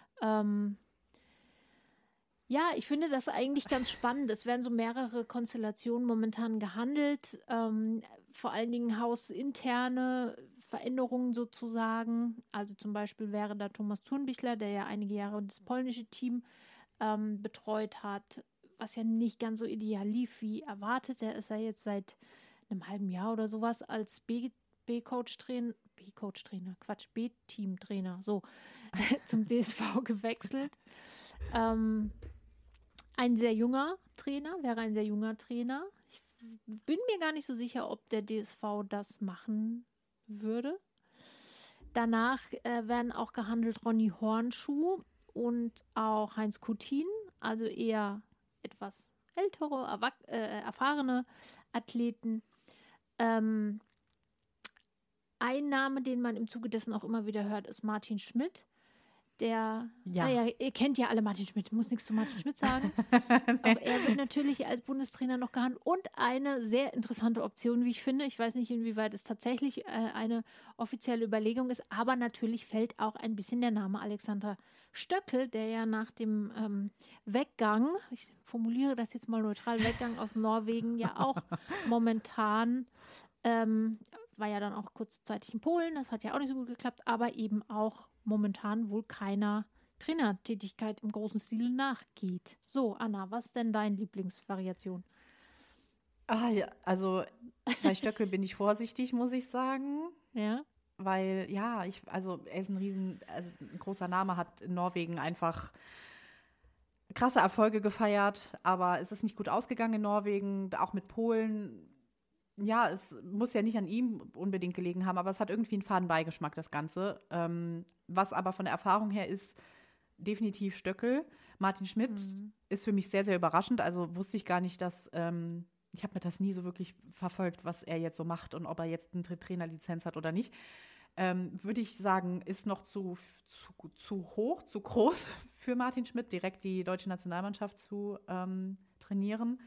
Ich finde das eigentlich ganz spannend. Es werden so mehrere Konstellationen momentan gehandelt, vor allen Dingen hausinterne Veränderungen sozusagen. Also zum Beispiel wäre da Thomas Thurnbichler, der ja einige Jahre das polnische Team betreut hat, was ja nicht ganz so ideal lief wie erwartet. Der ist ja jetzt seit einem halben Jahr oder sowas als B-Team-Trainer, so, zum DSV gewechselt. Ein sehr junger Trainer. Ich bin mir gar nicht so sicher, ob der DSV das machen würde. Danach werden auch gehandelt Ronny Hornschuh und auch Heinz Kutin, also eher etwas ältere, erfahrene Athleten. Ein Name, den man im Zuge dessen auch immer wieder hört, ist Martin Schmidt. ihr kennt ja alle Martin Schmidt, muss nichts zu Martin Schmidt sagen. Aber er wird natürlich als Bundestrainer noch gehandelt. Und eine sehr interessante Option, wie ich finde. Ich weiß nicht, inwieweit es tatsächlich eine offizielle Überlegung ist, aber natürlich fällt auch ein bisschen der Name Alexander Stöckel, der ja nach dem Weggang, ich formuliere das jetzt mal neutral, Weggang aus Norwegen ja auch momentan war ja dann auch kurzzeitig in Polen, das hat ja auch nicht so gut geklappt, aber eben auch momentan wohl keiner Trainertätigkeit im großen Stil nachgeht. So, Anna, was ist denn deine Lieblingsvariation? Ja, also bei Stöckel bin ich vorsichtig, muss ich sagen. Ja. Weil, er ist ein großer Name, hat in Norwegen einfach krasse Erfolge gefeiert, aber es ist nicht gut ausgegangen in Norwegen, auch mit Polen. Ja, es muss ja nicht an ihm unbedingt gelegen haben, aber es hat irgendwie einen faden Beigeschmack, das Ganze. Was aber von der Erfahrung her ist, definitiv Stöckel. Martin Schmidt ist für mich sehr, sehr überraschend. Also wusste ich gar nicht, dass ich habe mir das nie so wirklich verfolgt, was er jetzt so macht und ob er jetzt eine Trainerlizenz hat oder nicht. Würde ich sagen, ist noch zu hoch, zu groß für Martin Schmidt, direkt die deutsche Nationalmannschaft zu trainieren.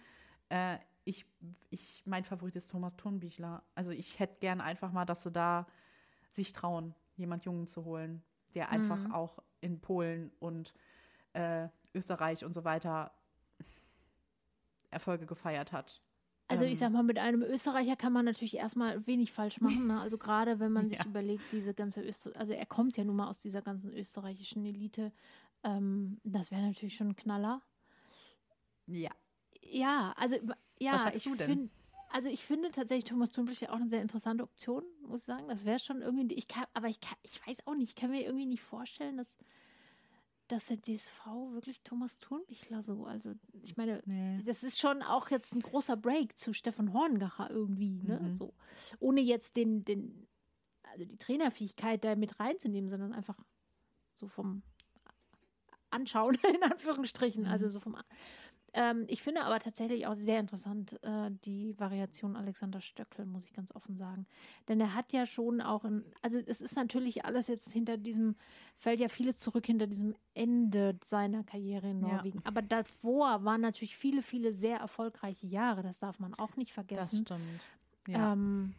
Mein Favorit ist Thomas Thurnbichler. Also ich hätte gern einfach mal, dass sie da sich trauen, jemand Jungen zu holen, der einfach auch in Polen und Österreich und so weiter Erfolge gefeiert hat. Also ich sag mal, mit einem Österreicher kann man natürlich erstmal wenig falsch machen. Ne? Also gerade wenn man sich überlegt, diese ganze also er kommt ja nun mal aus dieser ganzen österreichischen Elite. Das wäre natürlich schon ein Knaller. Ja. Ja, also was sagst du denn? Ich finde tatsächlich Thomas Thurnbichler auch eine sehr interessante Option, muss ich sagen. Das wäre schon irgendwie, ich weiß auch nicht, ich kann mir irgendwie nicht vorstellen, dass der DSV wirklich Thomas Thurnbichler so, also ich meine, das ist schon auch jetzt ein großer Break zu Stefan Horngacher irgendwie, ne? So, ohne jetzt die Trainerfähigkeit da mit reinzunehmen, sondern einfach so vom Anschauen, in Anführungsstrichen, also so vom ich finde aber tatsächlich auch sehr interessant die Variation Alexander Stöckel, muss ich ganz offen sagen. Denn er hat ja schon auch, also es ist natürlich alles jetzt fällt ja vieles zurück hinter diesem Ende seiner Karriere in Norwegen. Ja. Aber davor waren natürlich viele, viele sehr erfolgreiche Jahre, das darf man auch nicht vergessen. Das stimmt.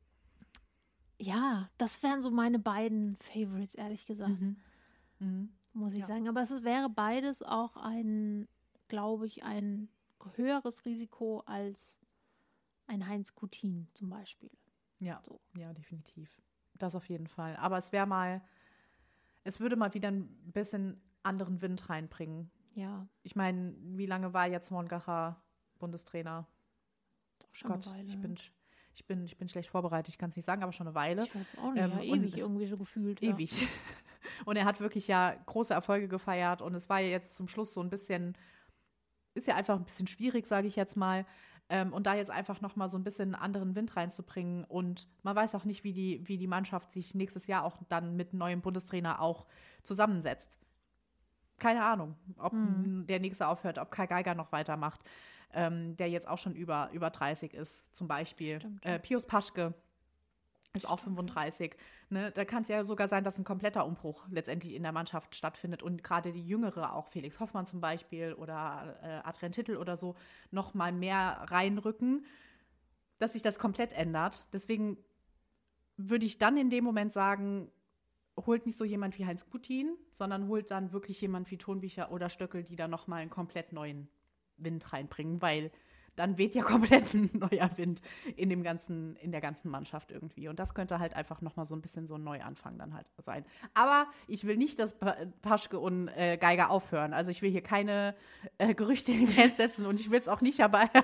Ja. Das wären so meine beiden Favorites, ehrlich gesagt. Muss ich sagen. Aber es wäre beides auch glaube ich, ein höheres Risiko als ein Heinz Coutin zum Beispiel. Ja, so. Ja, definitiv. Das auf jeden Fall. Aber es würde mal wieder ein bisschen anderen Wind reinbringen. Ja. Ich meine, wie lange war jetzt Horngacher Bundestrainer? Doch schon eine Weile. Ich bin schlecht vorbereitet, ich kann es nicht sagen, aber schon eine Weile. Ich weiß auch nicht, ewig irgendwie so gefühlt. Ewig. Ja. Und er hat wirklich ja große Erfolge gefeiert und es war ja jetzt zum Schluss so ein bisschen, ist ja einfach ein bisschen schwierig, sage ich jetzt mal. Und da jetzt einfach noch mal so ein bisschen einen anderen Wind reinzubringen. Und man weiß auch nicht, wie die Mannschaft sich nächstes Jahr auch dann mit neuem Bundestrainer auch zusammensetzt. Keine Ahnung, ob der Nächste aufhört, ob Kai Geiger noch weitermacht, der jetzt auch schon über 30 ist, zum Beispiel. Pius Paschke ist auch 35. Ne? Da kann es ja sogar sein, dass ein kompletter Umbruch letztendlich in der Mannschaft stattfindet und gerade die Jüngere, auch Felix Hoffmann zum Beispiel oder Adrian Tittel oder so, noch mal mehr reinrücken, dass sich das komplett ändert. Deswegen würde ich dann in dem Moment sagen, holt nicht so jemand wie Heinz Coutin, sondern holt dann wirklich jemand wie Thurnbichler oder Stöckel, die da noch mal einen komplett neuen Wind reinbringen, weil dann weht ja komplett ein neuer Wind in der ganzen Mannschaft irgendwie. Und das könnte halt einfach nochmal so ein bisschen so ein Neuanfang dann halt sein. Aber ich will nicht, dass Paschke und Geiger aufhören. Also ich will hier keine Gerüchte in die Welt setzen und ich will es auch nicht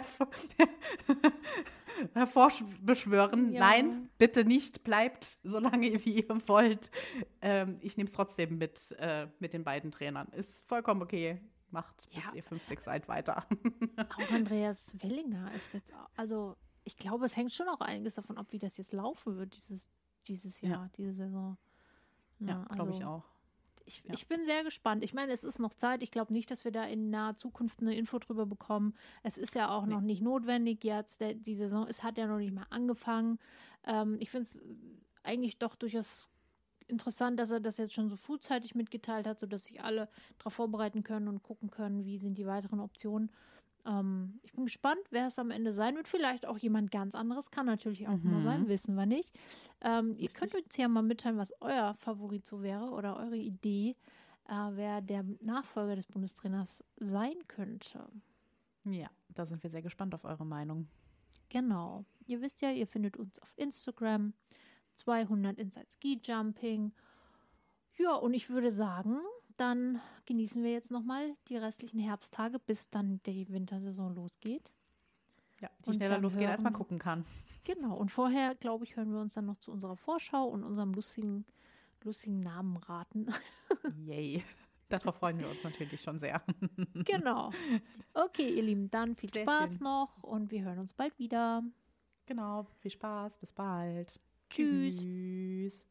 hervorbeschwören. Ja. Nein, bitte nicht. Bleibt so lange, wie ihr wollt. Ich nehme es trotzdem mit den beiden Trainern. Ist vollkommen okay. Macht, bis ihr 50 seid, weiter. Auch Andreas Wellinger ist jetzt, also ich glaube, es hängt schon auch einiges davon ab, wie das jetzt laufen wird, dieses Jahr, diese Saison. Ja, glaube ich auch. Ich bin sehr gespannt. Ich meine, es ist noch Zeit. Ich glaube nicht, dass wir da in naher Zukunft eine Info drüber bekommen. Es ist ja auch noch nicht notwendig jetzt. Die Saison, es hat ja noch nicht mal angefangen. Ich finde es eigentlich doch durchaus interessant, dass er das jetzt schon so frühzeitig mitgeteilt hat, sodass sich alle darauf vorbereiten können und gucken können, wie sind die weiteren Optionen. Ich bin gespannt, wer es am Ende sein wird. Vielleicht auch jemand ganz anderes. Kann natürlich auch immer sein, wissen wir nicht. Ihr könnt uns ja mal mitteilen, was euer Favorit so wäre oder eure Idee, wer der Nachfolger des Bundestrainers sein könnte. Ja, da sind wir sehr gespannt auf eure Meinung. Genau. Ihr wisst ja, ihr findet uns auf Instagram, 200 Inside Ski Jumping. Ja, und ich würde sagen, dann genießen wir jetzt nochmal die restlichen Herbsttage, bis dann die Wintersaison losgeht. Ja, die schneller losgeht, als man gucken kann. Genau, und vorher, glaube ich, hören wir uns dann noch zu unserer Vorschau und unserem lustigen Namen raten. Yay, darauf freuen wir uns natürlich schon sehr. Genau. Okay, ihr Lieben, dann viel Spaß noch und wir hören uns bald wieder. Genau, viel Spaß, bis bald. Tschüss. Tschüss.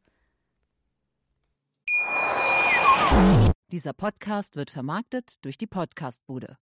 Dieser Podcast wird vermarktet durch die Podcast-Bude.